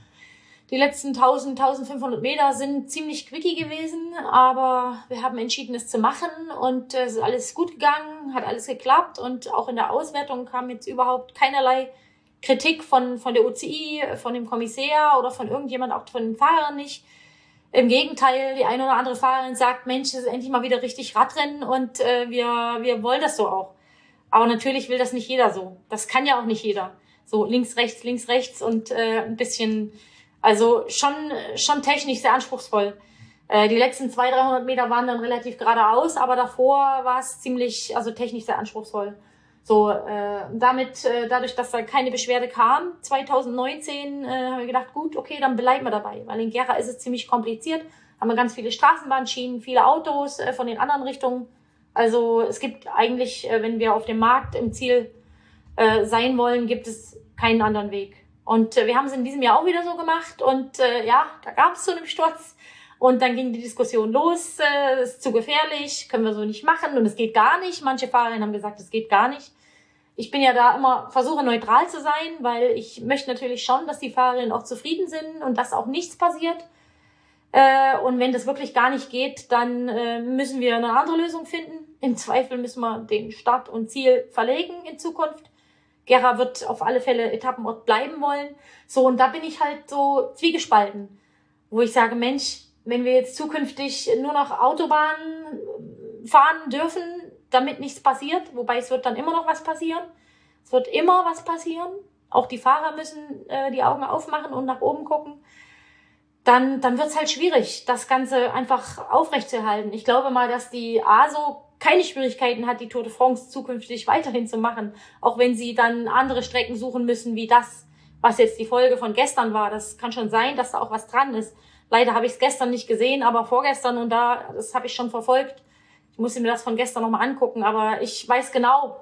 Die letzten tausend, eintausendfünfhundert Meter sind ziemlich quickie gewesen, aber wir haben entschieden, es zu machen, und es ist alles gut gegangen, hat alles geklappt, und auch in der Auswertung kam jetzt überhaupt keinerlei Kritik von, von der U C I, von dem Kommissär oder von irgendjemand, auch von den Fahrern nicht. Im Gegenteil, die eine oder andere Fahrerin sagt, Mensch, das ist endlich mal wieder richtig Radrennen, und äh, wir, wir wollen das so auch. Aber natürlich will das nicht jeder so. Das kann ja auch nicht jeder. So links, rechts, links, rechts und äh, ein bisschen... Also schon, schon technisch sehr anspruchsvoll. Äh, die letzten zweihundert, dreihundert Meter waren dann relativ geradeaus, aber davor war es ziemlich, also technisch sehr anspruchsvoll. So, äh, damit, äh, dadurch, dass da keine Beschwerde kam, zwanzig neunzehn, äh, haben wir gedacht, gut, okay, dann bleiben wir dabei. Weil in Gera ist es ziemlich kompliziert. Haben wir ganz viele Straßenbahnschienen, viele Autos äh, von den anderen Richtungen. Also es gibt eigentlich, äh, wenn wir auf dem Markt im Ziel äh, sein wollen, gibt es keinen anderen Weg. Und äh, wir haben es in diesem Jahr auch wieder so gemacht, und äh, ja, da gab es so einen Sturz, Und dann ging die Diskussion los, äh, ist zu gefährlich, können wir so nicht machen und es geht gar nicht. Manche Fahrerinnen haben gesagt, es geht gar nicht. Ich bin ja da immer, versuche neutral zu sein, weil ich möchte natürlich schon, dass die Fahrerinnen auch zufrieden sind und dass auch nichts passiert. Äh, und wenn das wirklich gar nicht geht, dann äh, müssen wir eine andere Lösung finden. Im Zweifel müssen wir den Start und Ziel verlegen in Zukunft. Gera wird auf alle Fälle Etappenort bleiben wollen. So, und da bin ich halt so zwiegespalten, wo ich sage, Mensch, wenn wir jetzt zukünftig nur noch Autobahnen fahren dürfen, damit nichts passiert, wobei es wird dann immer noch was passieren. Es wird immer was passieren. Auch die Fahrer müssen äh, die Augen aufmachen und nach oben gucken. Dann, dann wird es halt schwierig, das Ganze einfach aufrechtzuerhalten. Ich glaube mal, dass die A S O keine Schwierigkeiten hat, die Tour de France zukünftig weiterhin zu machen, auch wenn sie dann andere Strecken suchen müssen, wie das, was jetzt die Folge von gestern war. Das kann schon sein, dass da auch was dran ist. Leider habe ich es gestern nicht gesehen, aber vorgestern und da, das habe ich schon verfolgt. Ich musste mir das von gestern nochmal angucken, aber ich weiß genau,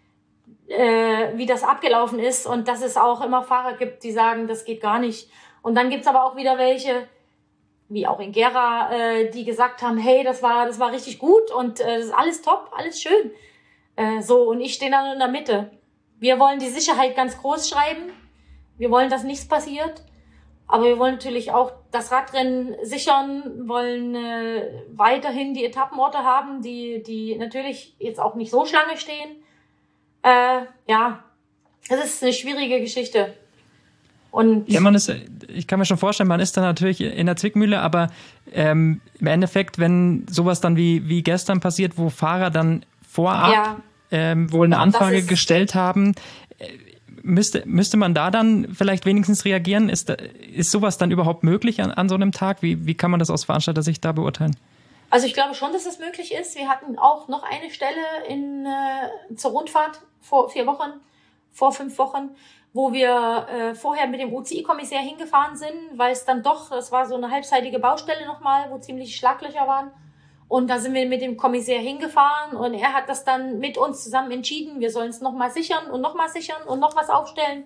äh, wie das abgelaufen ist und dass es auch immer Fahrer gibt, die sagen, das geht gar nicht. Und dann gibt's aber auch wieder welche, wie auch in Gera, äh, die gesagt haben, hey, das war das war richtig gut und äh, das ist alles top, alles schön. Äh, so, und ich stehe dann in der Mitte. Wir wollen die Sicherheit ganz groß schreiben. Wir wollen, dass nichts passiert. Aber wir wollen natürlich auch das Radrennen sichern, wollen äh, weiterhin die Etappenorte haben, die die natürlich jetzt auch nicht so Schlange stehen. Äh, ja, es ist eine schwierige Geschichte. Und ja, man ist, ich kann mir schon vorstellen, man ist dann natürlich in der Zwickmühle, aber ähm, im Endeffekt, wenn sowas dann wie, wie gestern passiert, wo Fahrer dann vorab ja, ähm, wohl eine Anfrage gestellt haben, äh, müsste, müsste man da dann vielleicht wenigstens reagieren? Ist, ist sowas dann überhaupt möglich an, an so einem Tag? Wie, wie kann man das aus Veranstalter-Sicht da beurteilen? Also ich glaube schon, dass das möglich ist. Wir hatten auch noch eine Stelle in, äh, zur Rundfahrt vor vier Wochen, vor fünf Wochen, wo wir äh, vorher mit dem U C I-Kommissär hingefahren sind, weil es dann doch, das war so eine halbseitige Baustelle nochmal, wo ziemlich Schlaglöcher waren. Und da sind wir mit dem Kommissär hingefahren und er hat das dann mit uns zusammen entschieden, wir sollen es nochmal sichern und nochmal sichern und noch was aufstellen.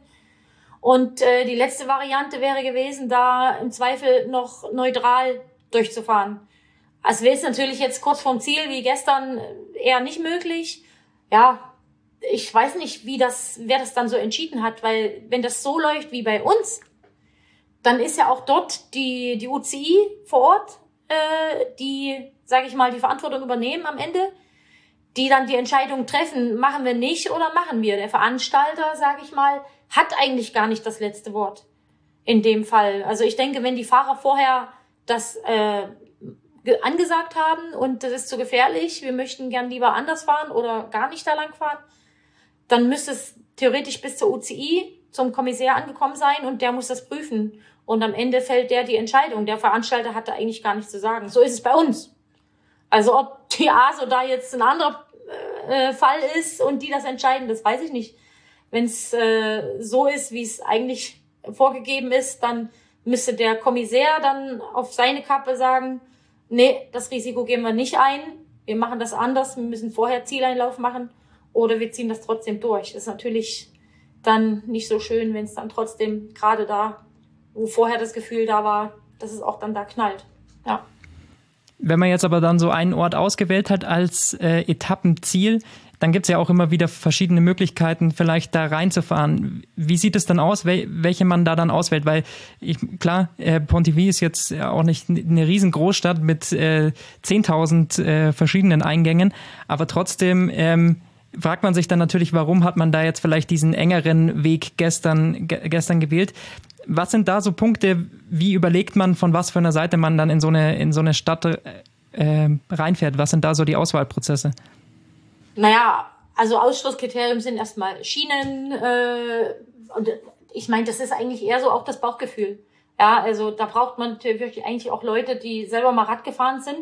Und äh, die letzte Variante wäre gewesen, da im Zweifel noch neutral durchzufahren. Also wäre es natürlich jetzt kurz vorm Ziel, wie gestern, eher nicht möglich. Ja, ich weiß nicht, wie das, wer das dann so entschieden hat, weil wenn das so läuft wie bei uns, dann ist ja auch dort die, die U C I vor Ort, äh, die, sage ich mal, die Verantwortung übernehmen am Ende, die dann die Entscheidung treffen, machen wir nicht oder machen wir. Der Veranstalter, sage ich mal, hat eigentlich gar nicht das letzte Wort in dem Fall. Also ich denke, wenn die Fahrer vorher das äh, angesagt haben und das ist zu gefährlich, wir möchten gern lieber anders fahren oder gar nicht da lang fahren, dann müsste es theoretisch bis zur U C I zum Kommissär angekommen sein und der muss das prüfen. Und am Ende fällt der die Entscheidung. Der Veranstalter hat da eigentlich gar nichts zu sagen. So ist es bei uns. Also ob die A S O da jetzt ein anderer äh, Fall ist und die das entscheiden, das weiß ich nicht. Wenn es äh, so ist, wie es eigentlich vorgegeben ist, dann müsste der Kommissär dann auf seine Kappe sagen, nee, das Risiko gehen wir nicht ein. Wir machen das anders. Wir müssen vorher Zieleinlauf machen. Oder wir ziehen das trotzdem durch. Das ist natürlich dann nicht so schön, wenn es dann trotzdem gerade da, wo vorher das Gefühl da war, dass es auch dann da knallt. Ja. Wenn man jetzt aber dann so einen Ort ausgewählt hat als äh, Etappenziel, dann gibt es ja auch immer wieder verschiedene Möglichkeiten, vielleicht da reinzufahren. Wie sieht es dann aus, wel- welche man da dann auswählt? Weil, ich, klar, äh, Pontivy ist jetzt auch nicht eine riesen Großstadt mit äh, zehntausend äh, verschiedenen Eingängen, aber trotzdem ähm, fragt man sich dann natürlich, warum hat man da jetzt vielleicht diesen engeren Weg gestern, ge- gestern gewählt? Was sind da so Punkte, wie überlegt man, von was für einer Seite man dann in so eine, in so eine Stadt äh, reinfährt? Was sind da so die Auswahlprozesse? Naja, also Ausschlusskriterium sind erstmal Schienen. Äh, und ich meine, das ist eigentlich eher so auch das Bauchgefühl. Ja, also da braucht man natürlich eigentlich auch Leute, die selber mal Rad gefahren sind.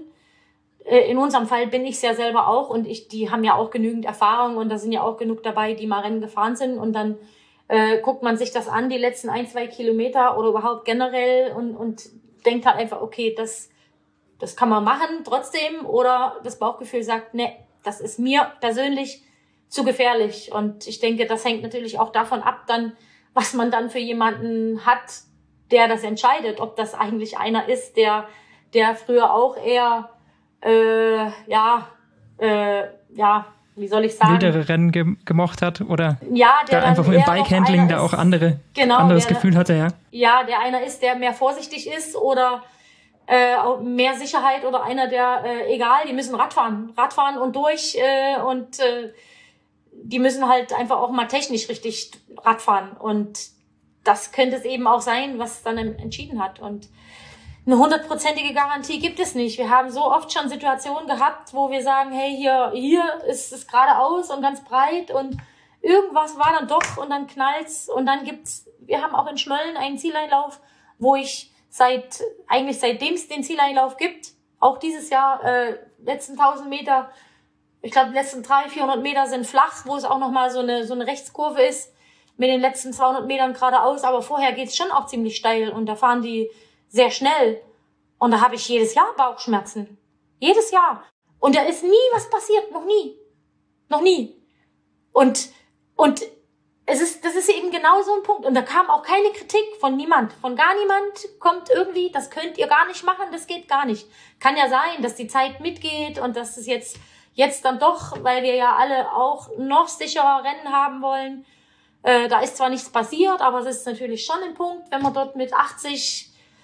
In unserem Fall bin ich es ja selber auch und ich, die haben ja auch genügend Erfahrung und da sind ja auch genug dabei, die mal Rennen gefahren sind und dann äh, guckt man sich das an, die letzten ein, zwei Kilometer oder überhaupt generell und, und denkt halt einfach, okay, das, das kann man machen trotzdem oder das Bauchgefühl sagt, ne, das ist mir persönlich zu gefährlich und ich denke, das hängt natürlich auch davon ab dann, was man dann für jemanden hat, der das entscheidet, ob das eigentlich einer ist, der der früher auch eher, äh, ja, äh, ja, wie soll ich sagen? Wildere Rennen ge- gemocht hat oder ja, der da einfach im Bikehandling da auch andere, genau, anderes der, Gefühl hatte, ja. Ja, der einer ist, der mehr vorsichtig ist oder äh, mehr Sicherheit oder einer, der, äh, egal, die müssen Radfahren, Radfahren und durch äh, und äh, die müssen halt einfach auch mal technisch richtig Radfahren und das könnte es eben auch sein, was dann entschieden hat und eine hundertprozentige Garantie gibt es nicht. Wir haben so oft schon Situationen gehabt, wo wir sagen, hey, hier, hier ist es geradeaus und ganz breit und irgendwas war dann doch und dann knallt's und dann gibt's, wir haben auch in Schmölln einen Zieleinlauf, wo ich seit, eigentlich seitdem es den Zieleinlauf gibt, auch dieses Jahr, äh, letzten tausend Meter, ich glaube, die letzten dreihundert, vierhundert Meter sind flach, wo es auch nochmal so eine, so eine Rechtskurve ist, mit den letzten zweihundert Metern geradeaus, aber vorher geht's schon auch ziemlich steil und da fahren die sehr schnell. Und da habe ich jedes Jahr Bauchschmerzen. Jedes Jahr. Und da ist nie was passiert. Noch nie. Noch nie. Und, und es ist, das ist eben genau so ein Punkt. Und da kam auch keine Kritik von niemand. Von gar niemand kommt irgendwie, das könnt ihr gar nicht machen, das geht gar nicht. Kann ja sein, dass die Zeit mitgeht und dass es jetzt, jetzt dann doch, weil wir ja alle auch noch sicherer Rennen haben wollen. Äh, da ist zwar nichts passiert, aber es ist natürlich schon ein Punkt, wenn man dort mit achtzig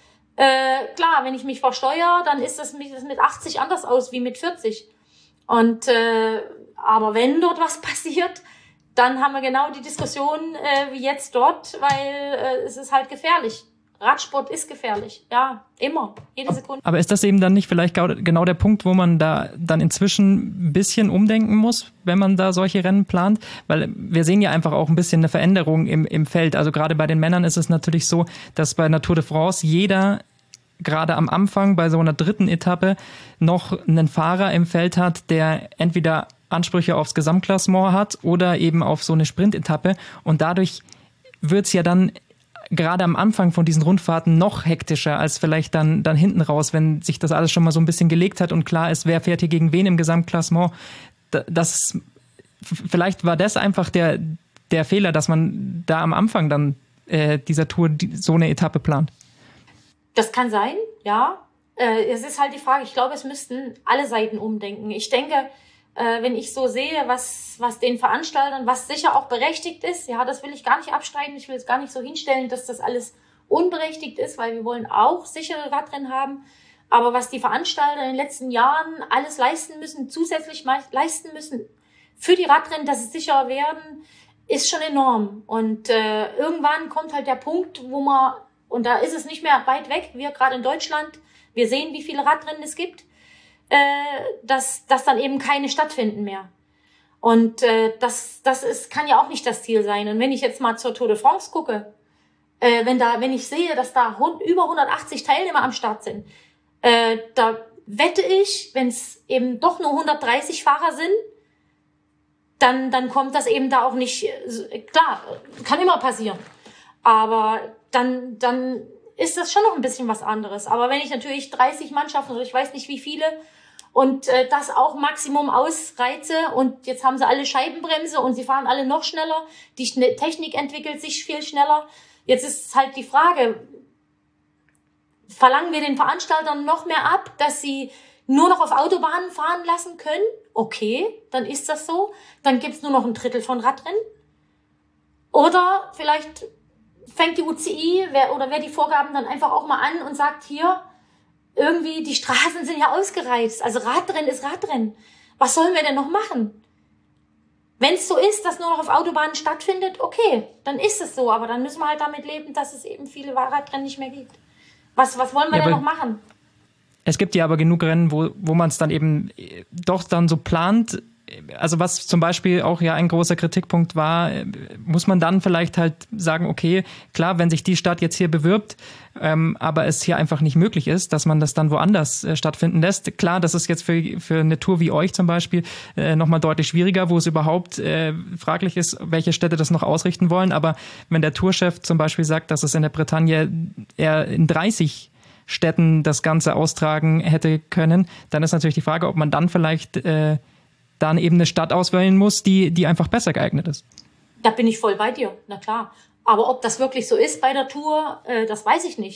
Äh, klar, wenn ich mich versteuere, dann ist das mit, das mit achtzig anders aus wie mit vierzig. Und äh, aber wenn dort was passiert, dann haben wir genau die Diskussion äh, wie jetzt dort, weil äh, es ist halt gefährlich. Radsport ist gefährlich, ja, immer, jede Sekunde. Aber ist das eben dann nicht vielleicht genau der Punkt, wo man da dann inzwischen ein bisschen umdenken muss, wenn man da solche Rennen plant? Weil wir sehen ja einfach auch ein bisschen eine Veränderung im, im Feld. Also gerade bei den Männern ist es natürlich so, dass bei einer Tour de France jeder gerade am Anfang bei so einer dritten Etappe noch einen Fahrer im Feld hat, der entweder Ansprüche aufs Gesamtklassement hat oder eben auf so eine Sprintetappe. Und dadurch wird's ja dann gerade am Anfang von diesen Rundfahrten noch hektischer als vielleicht dann, dann hinten raus, wenn sich das alles schon mal so ein bisschen gelegt hat und klar ist, wer fährt hier gegen wen im Gesamtklassement. Das, vielleicht war das einfach der, der Fehler, dass man da am Anfang dann äh, dieser Tour die, so eine Etappe plant. Das kann sein, ja. Äh, es ist halt die Frage, ich glaube, es müssten alle Seiten umdenken. Ich denke, äh, wenn ich so sehe, was, was den Veranstaltern, was sicher auch berechtigt ist, ja, das will ich gar nicht abstreiten, ich will es gar nicht so hinstellen, dass das alles unberechtigt ist, weil wir wollen auch sichere Radrennen haben. Aber was die Veranstalter in den letzten Jahren alles leisten müssen, zusätzlich leisten müssen für die Radrennen, dass sie sicherer werden, ist schon enorm. Und äh, irgendwann kommt halt der Punkt, wo man, und da ist es nicht mehr weit weg, wir gerade in Deutschland, wir sehen, wie viele Radrennen es gibt, äh, dass, dass dann eben keine stattfinden mehr. Und äh, das, das ist, kann ja auch nicht das Ziel sein. Und wenn ich jetzt mal zur Tour de France gucke, äh, wenn da, wenn ich sehe, dass da hund, über hundertachtzig Teilnehmer am Start sind, äh, da wette ich, wenn es eben doch nur hundertdreißig Fahrer sind, dann, dann kommt das eben da auch nicht, klar, kann immer passieren. Aber dann, dann ist das schon noch ein bisschen was anderes. Aber wenn ich natürlich dreißig Mannschaften oder ich weiß nicht wie viele und äh, das auch Maximum ausreize und jetzt haben sie alle Scheibenbremse und sie fahren alle noch schneller, die Technik entwickelt sich viel schneller. Jetzt ist halt die Frage, verlangen wir den Veranstaltern noch mehr ab, dass sie nur noch auf Autobahnen fahren lassen können? Okay, dann ist das so. Dann gibt's nur noch ein Drittel von Radrennen. Oder vielleicht fängt die U C I wer, oder wer die Vorgaben dann einfach auch mal an und sagt, hier, irgendwie, die Straßen sind ja ausgereizt. Also Radrennen ist Radrennen. Was sollen wir denn noch machen? Wenn es so ist, dass nur noch auf Autobahnen stattfindet, okay, dann ist es so. Aber dann müssen wir halt damit leben, dass es eben viele Radrennen nicht mehr gibt. Was, was wollen wir ja, denn noch machen? Es gibt ja aber genug Rennen, wo, wo man es dann eben doch dann so plant. Also was zum Beispiel auch ja ein großer Kritikpunkt war, muss man dann vielleicht halt sagen, okay, klar, wenn sich die Stadt jetzt hier bewirbt, ähm, aber es hier einfach nicht möglich ist, dass man das dann woanders äh, stattfinden lässt. Klar, das ist jetzt für, für eine Tour wie euch zum Beispiel äh, nochmal deutlich schwieriger, wo es überhaupt äh, fraglich ist, welche Städte das noch ausrichten wollen. Aber wenn der Tourchef zum Beispiel sagt, dass es in der Bretagne eher in dreißig Städten das Ganze austragen hätte können, dann ist natürlich die Frage, ob man dann vielleicht äh, dann eben eine Stadt auswählen muss, die, die einfach besser geeignet ist. Da bin ich voll bei dir, na klar. Aber ob das wirklich so ist bei der Tour, äh, das weiß ich nicht.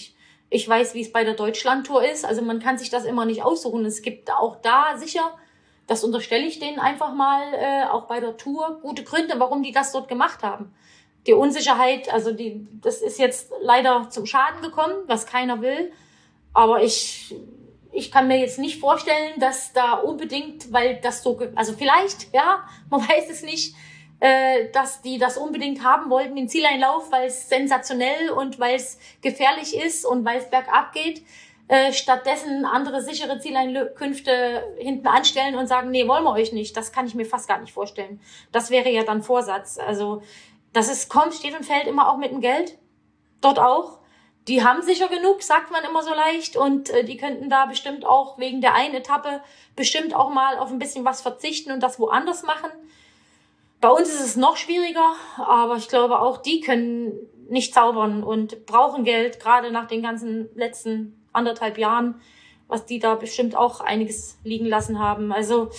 Ich weiß, wie es bei der Deutschlandtour ist. Also man kann sich das immer nicht aussuchen. Es gibt auch da sicher, das unterstelle ich denen einfach mal, äh, auch bei der Tour, gute Gründe, warum die das dort gemacht haben. Die Unsicherheit, also die, das ist jetzt leider zum Schaden gekommen, was keiner will. Aber ich, ich kann mir jetzt nicht vorstellen, dass da unbedingt, weil das so, also vielleicht, ja, man weiß es nicht, äh, dass die das unbedingt haben wollten, den Zieleinlauf, weil es sensationell und weil es gefährlich ist und weil es bergab geht, äh, stattdessen andere sichere Zieleinkünfte hinten anstellen und sagen, nee, wollen wir euch nicht. Das kann ich mir fast gar nicht vorstellen. Das wäre ja dann Vorsatz. Also, dass es kommt, steht und fällt immer auch mit dem Geld. Dort auch. Die haben sicher genug, sagt man immer so leicht. Und äh, die könnten da bestimmt auch wegen der einen Etappe bestimmt auch mal auf ein bisschen was verzichten und das woanders machen. Bei uns ist es noch schwieriger, aber ich glaube auch, die können nicht zaubern und brauchen Geld, gerade nach den ganzen letzten anderthalb Jahren, was die da bestimmt auch einiges liegen lassen haben. Also,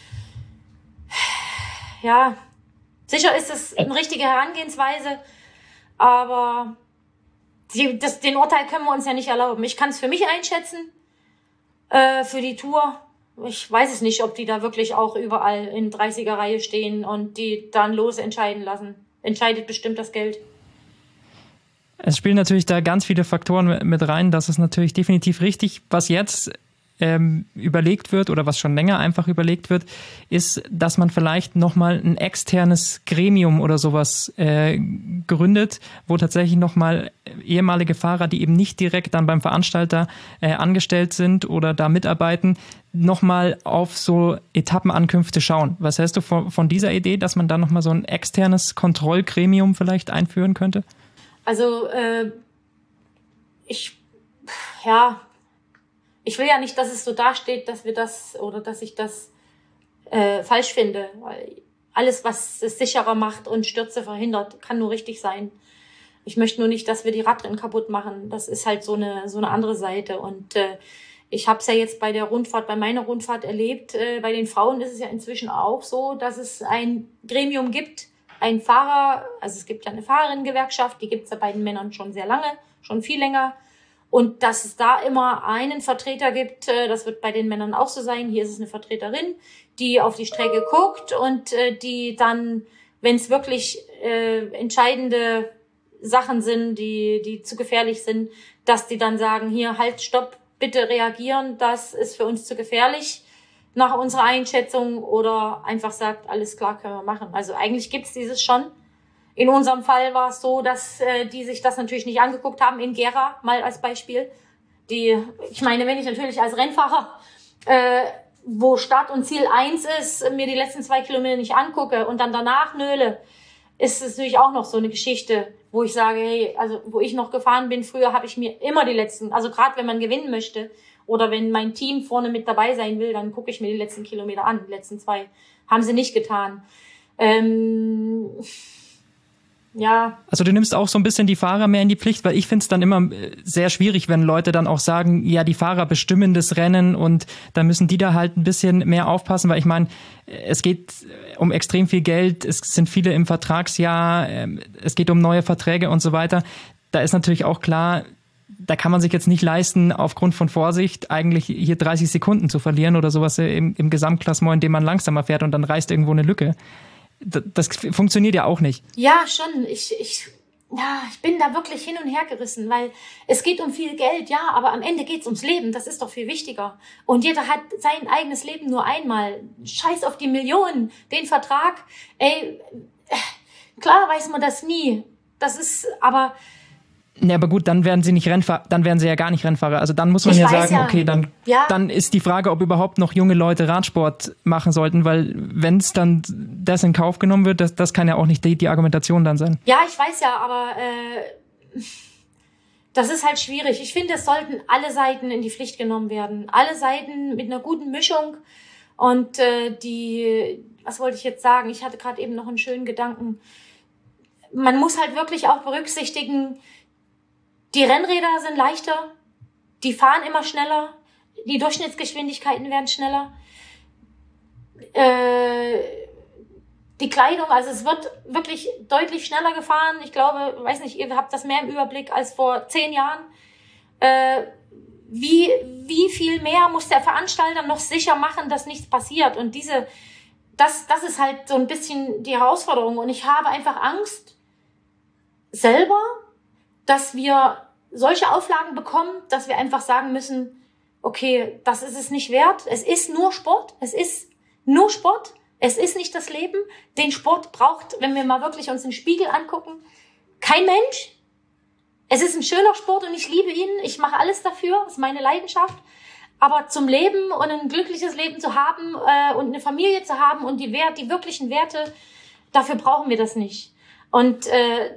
ja, sicher ist es eine richtige Herangehensweise, aber die, das, den Urteil können wir uns ja nicht erlauben. Ich kann es für mich einschätzen, äh, für die Tour. Ich weiß es nicht, ob die da wirklich auch überall in dreißiger Reihe stehen und die dann los entscheiden lassen. Entscheidet bestimmt das Geld. Es spielen natürlich da ganz viele Faktoren mit rein. Das ist natürlich definitiv richtig. Was jetzt ähm, überlegt wird oder was schon länger einfach überlegt wird, ist, dass man vielleicht nochmal ein externes Gremium oder sowas äh, gründet, wo tatsächlich nochmal ehemalige Fahrer, die eben nicht direkt dann beim Veranstalter äh, angestellt sind oder da mitarbeiten, nochmal auf so Etappenankünfte schauen. Was hältst du von, von dieser Idee, dass man da nochmal so ein externes Kontrollgremium vielleicht einführen könnte? Also äh, ich, ja, ich will ja nicht, dass es so dasteht, dass wir das oder dass ich das äh, falsch finde. Weil alles, was es sicherer macht und Stürze verhindert, kann nur richtig sein. Ich möchte nur nicht, dass wir die Radrennen kaputt machen. Das ist halt so eine so eine andere Seite. Und äh, ich habe es ja jetzt bei der Rundfahrt, bei meiner Rundfahrt erlebt. Äh, bei den Frauen ist es ja inzwischen auch so, dass es ein Gremium gibt, ein Fahrer, also es gibt ja eine Fahrerinnengewerkschaft, die gibt es ja bei den Männern schon sehr lange, schon viel länger. Und dass es da immer einen Vertreter gibt, das wird bei den Männern auch so sein. Hier ist es eine Vertreterin, die auf die Strecke guckt und die dann, wenn es wirklich äh, entscheidende Sachen sind, die die zu gefährlich sind, dass die dann sagen, hier, halt, stopp, bitte reagieren, das ist für uns zu gefährlich nach unserer Einschätzung, oder einfach sagt, alles klar, können wir machen. Also eigentlich gibt's dieses schon. In unserem Fall war es so, dass äh, die sich das natürlich nicht angeguckt haben, in Gera mal als Beispiel. Die, ich meine, wenn ich natürlich als Rennfahrer, äh, wo Start und Ziel eins ist, mir die letzten zwei Kilometer nicht angucke und dann danach nöle, ist es natürlich auch noch so eine Geschichte, wo ich sage, hey, also wo ich noch gefahren bin, früher habe ich mir immer die letzten, also gerade wenn man gewinnen möchte oder wenn mein Team vorne mit dabei sein will, dann gucke ich mir die letzten Kilometer an. Die letzten zwei haben sie nicht getan. Ähm... Ja. Also du nimmst auch so ein bisschen die Fahrer mehr in die Pflicht, weil ich finde es dann immer sehr schwierig, wenn Leute dann auch sagen, ja, die Fahrer bestimmen das Rennen und da müssen die da halt ein bisschen mehr aufpassen, weil ich meine, es geht um extrem viel Geld, es sind viele im Vertragsjahr, es geht um neue Verträge und so weiter. Da ist natürlich auch klar, da kann man sich jetzt nicht leisten, aufgrund von Vorsicht eigentlich hier dreißig Sekunden zu verlieren oder sowas im, im Gesamtklassement, indem man langsamer fährt und dann reißt irgendwo eine Lücke. Das funktioniert ja auch nicht. Ja, schon. Ich, ich, ja, ich bin da wirklich hin und her gerissen, weil es geht um viel Geld, ja, aber am Ende geht's ums Leben. Das ist doch viel wichtiger. Und jeder hat sein eigenes Leben nur einmal. Scheiß auf die Millionen, den Vertrag. Ey, klar weiß man das nie. Das ist, aber... Ja, aber gut, dann werden sie nicht Rennfahrer, dann werden sie ja gar nicht Rennfahrer. Also dann muss man ich ja sagen, ja. okay, dann, ja. dann ist die Frage, ob überhaupt noch junge Leute Radsport machen sollten, weil wenn es dann das in Kauf genommen wird, das, das kann ja auch nicht die, die Argumentation dann sein. Ja, ich weiß ja, aber äh, das ist halt schwierig. Ich finde, es sollten alle Seiten in die Pflicht genommen werden. Alle Seiten mit einer guten Mischung. Und äh, die, was wollte ich jetzt sagen? Ich hatte gerade eben noch einen schönen Gedanken. Man muss halt wirklich auch berücksichtigen, die Rennräder sind leichter, die fahren immer schneller, die Durchschnittsgeschwindigkeiten werden schneller. Äh, die Kleidung, also es wird wirklich deutlich schneller gefahren. Ich glaube, weiß nicht, ihr habt das mehr im Überblick als vor zehn Jahren. äh, wie, wie viel mehr muss der Veranstalter noch sicher machen, dass nichts passiert. Und diese, das, das ist halt so ein bisschen die Herausforderung. Und ich habe einfach Angst selber, dass wir solche Auflagen bekommen, dass wir einfach sagen müssen, okay, das ist es nicht wert. Es ist nur Sport. Es ist nur Sport. Es ist nicht das Leben. Den Sport braucht, wenn wir mal wirklich uns den Spiegel angucken, kein Mensch. Es ist ein schöner Sport und ich liebe ihn. Ich mache alles dafür. Das ist meine Leidenschaft. Aber zum Leben und ein glückliches Leben zu haben äh, und eine Familie zu haben und die Wert, die wirklichen Werte, dafür brauchen wir das nicht. Und äh,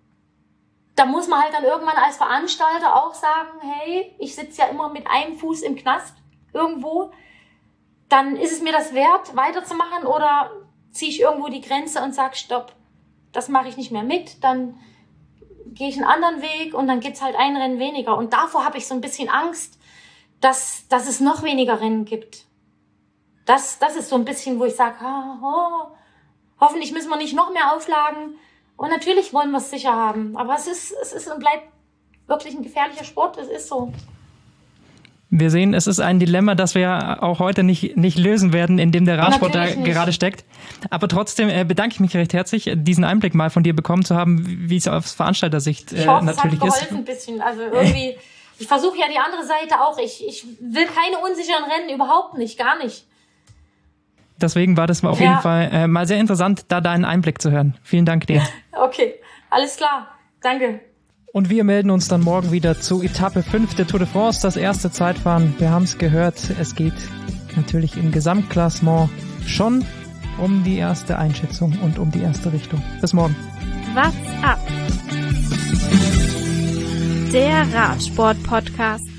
da muss man halt dann irgendwann als Veranstalter auch sagen, hey, ich sitze ja immer mit einem Fuß im Knast irgendwo. Dann ist es mir das wert, weiterzumachen, oder ziehe ich irgendwo die Grenze und sage, stopp, das mache ich nicht mehr mit. Dann gehe ich einen anderen Weg und dann gibt's halt ein Rennen weniger. Und davor habe ich so ein bisschen Angst, dass, dass es noch weniger Rennen gibt. Das, das ist so ein bisschen, wo ich sage, ah, oh, hoffentlich müssen wir nicht noch mehr Auflagen. Und natürlich wollen wir es sicher haben. Aber es ist, es ist und bleibt wirklich ein gefährlicher Sport. Es ist so. Wir sehen, es ist ein Dilemma, das wir auch heute nicht, nicht lösen werden, in dem der Radsport da gerade steckt. Aber trotzdem äh, bedanke ich mich recht herzlich, diesen Einblick mal von dir bekommen zu haben, wie es aus Veranstaltersicht äh, ich hoffe, natürlich es hat ist. geholfen ein bisschen. Also irgendwie, ich versuche ja die andere Seite auch. Ich, ich will keine unsicheren Rennen, überhaupt nicht, gar nicht. Deswegen war das auf ja. jeden Fall äh, mal sehr interessant, da deinen Einblick zu hören. Vielen Dank dir. Okay, alles klar. Danke. Und wir melden uns dann morgen wieder zu Etappe fünf der Tour de France, das erste Zeitfahren. Wir haben es gehört, es geht natürlich im Gesamtklassement schon um die erste Einschätzung und um die erste Richtung. Bis morgen. What's up? Der Radsport-Podcast.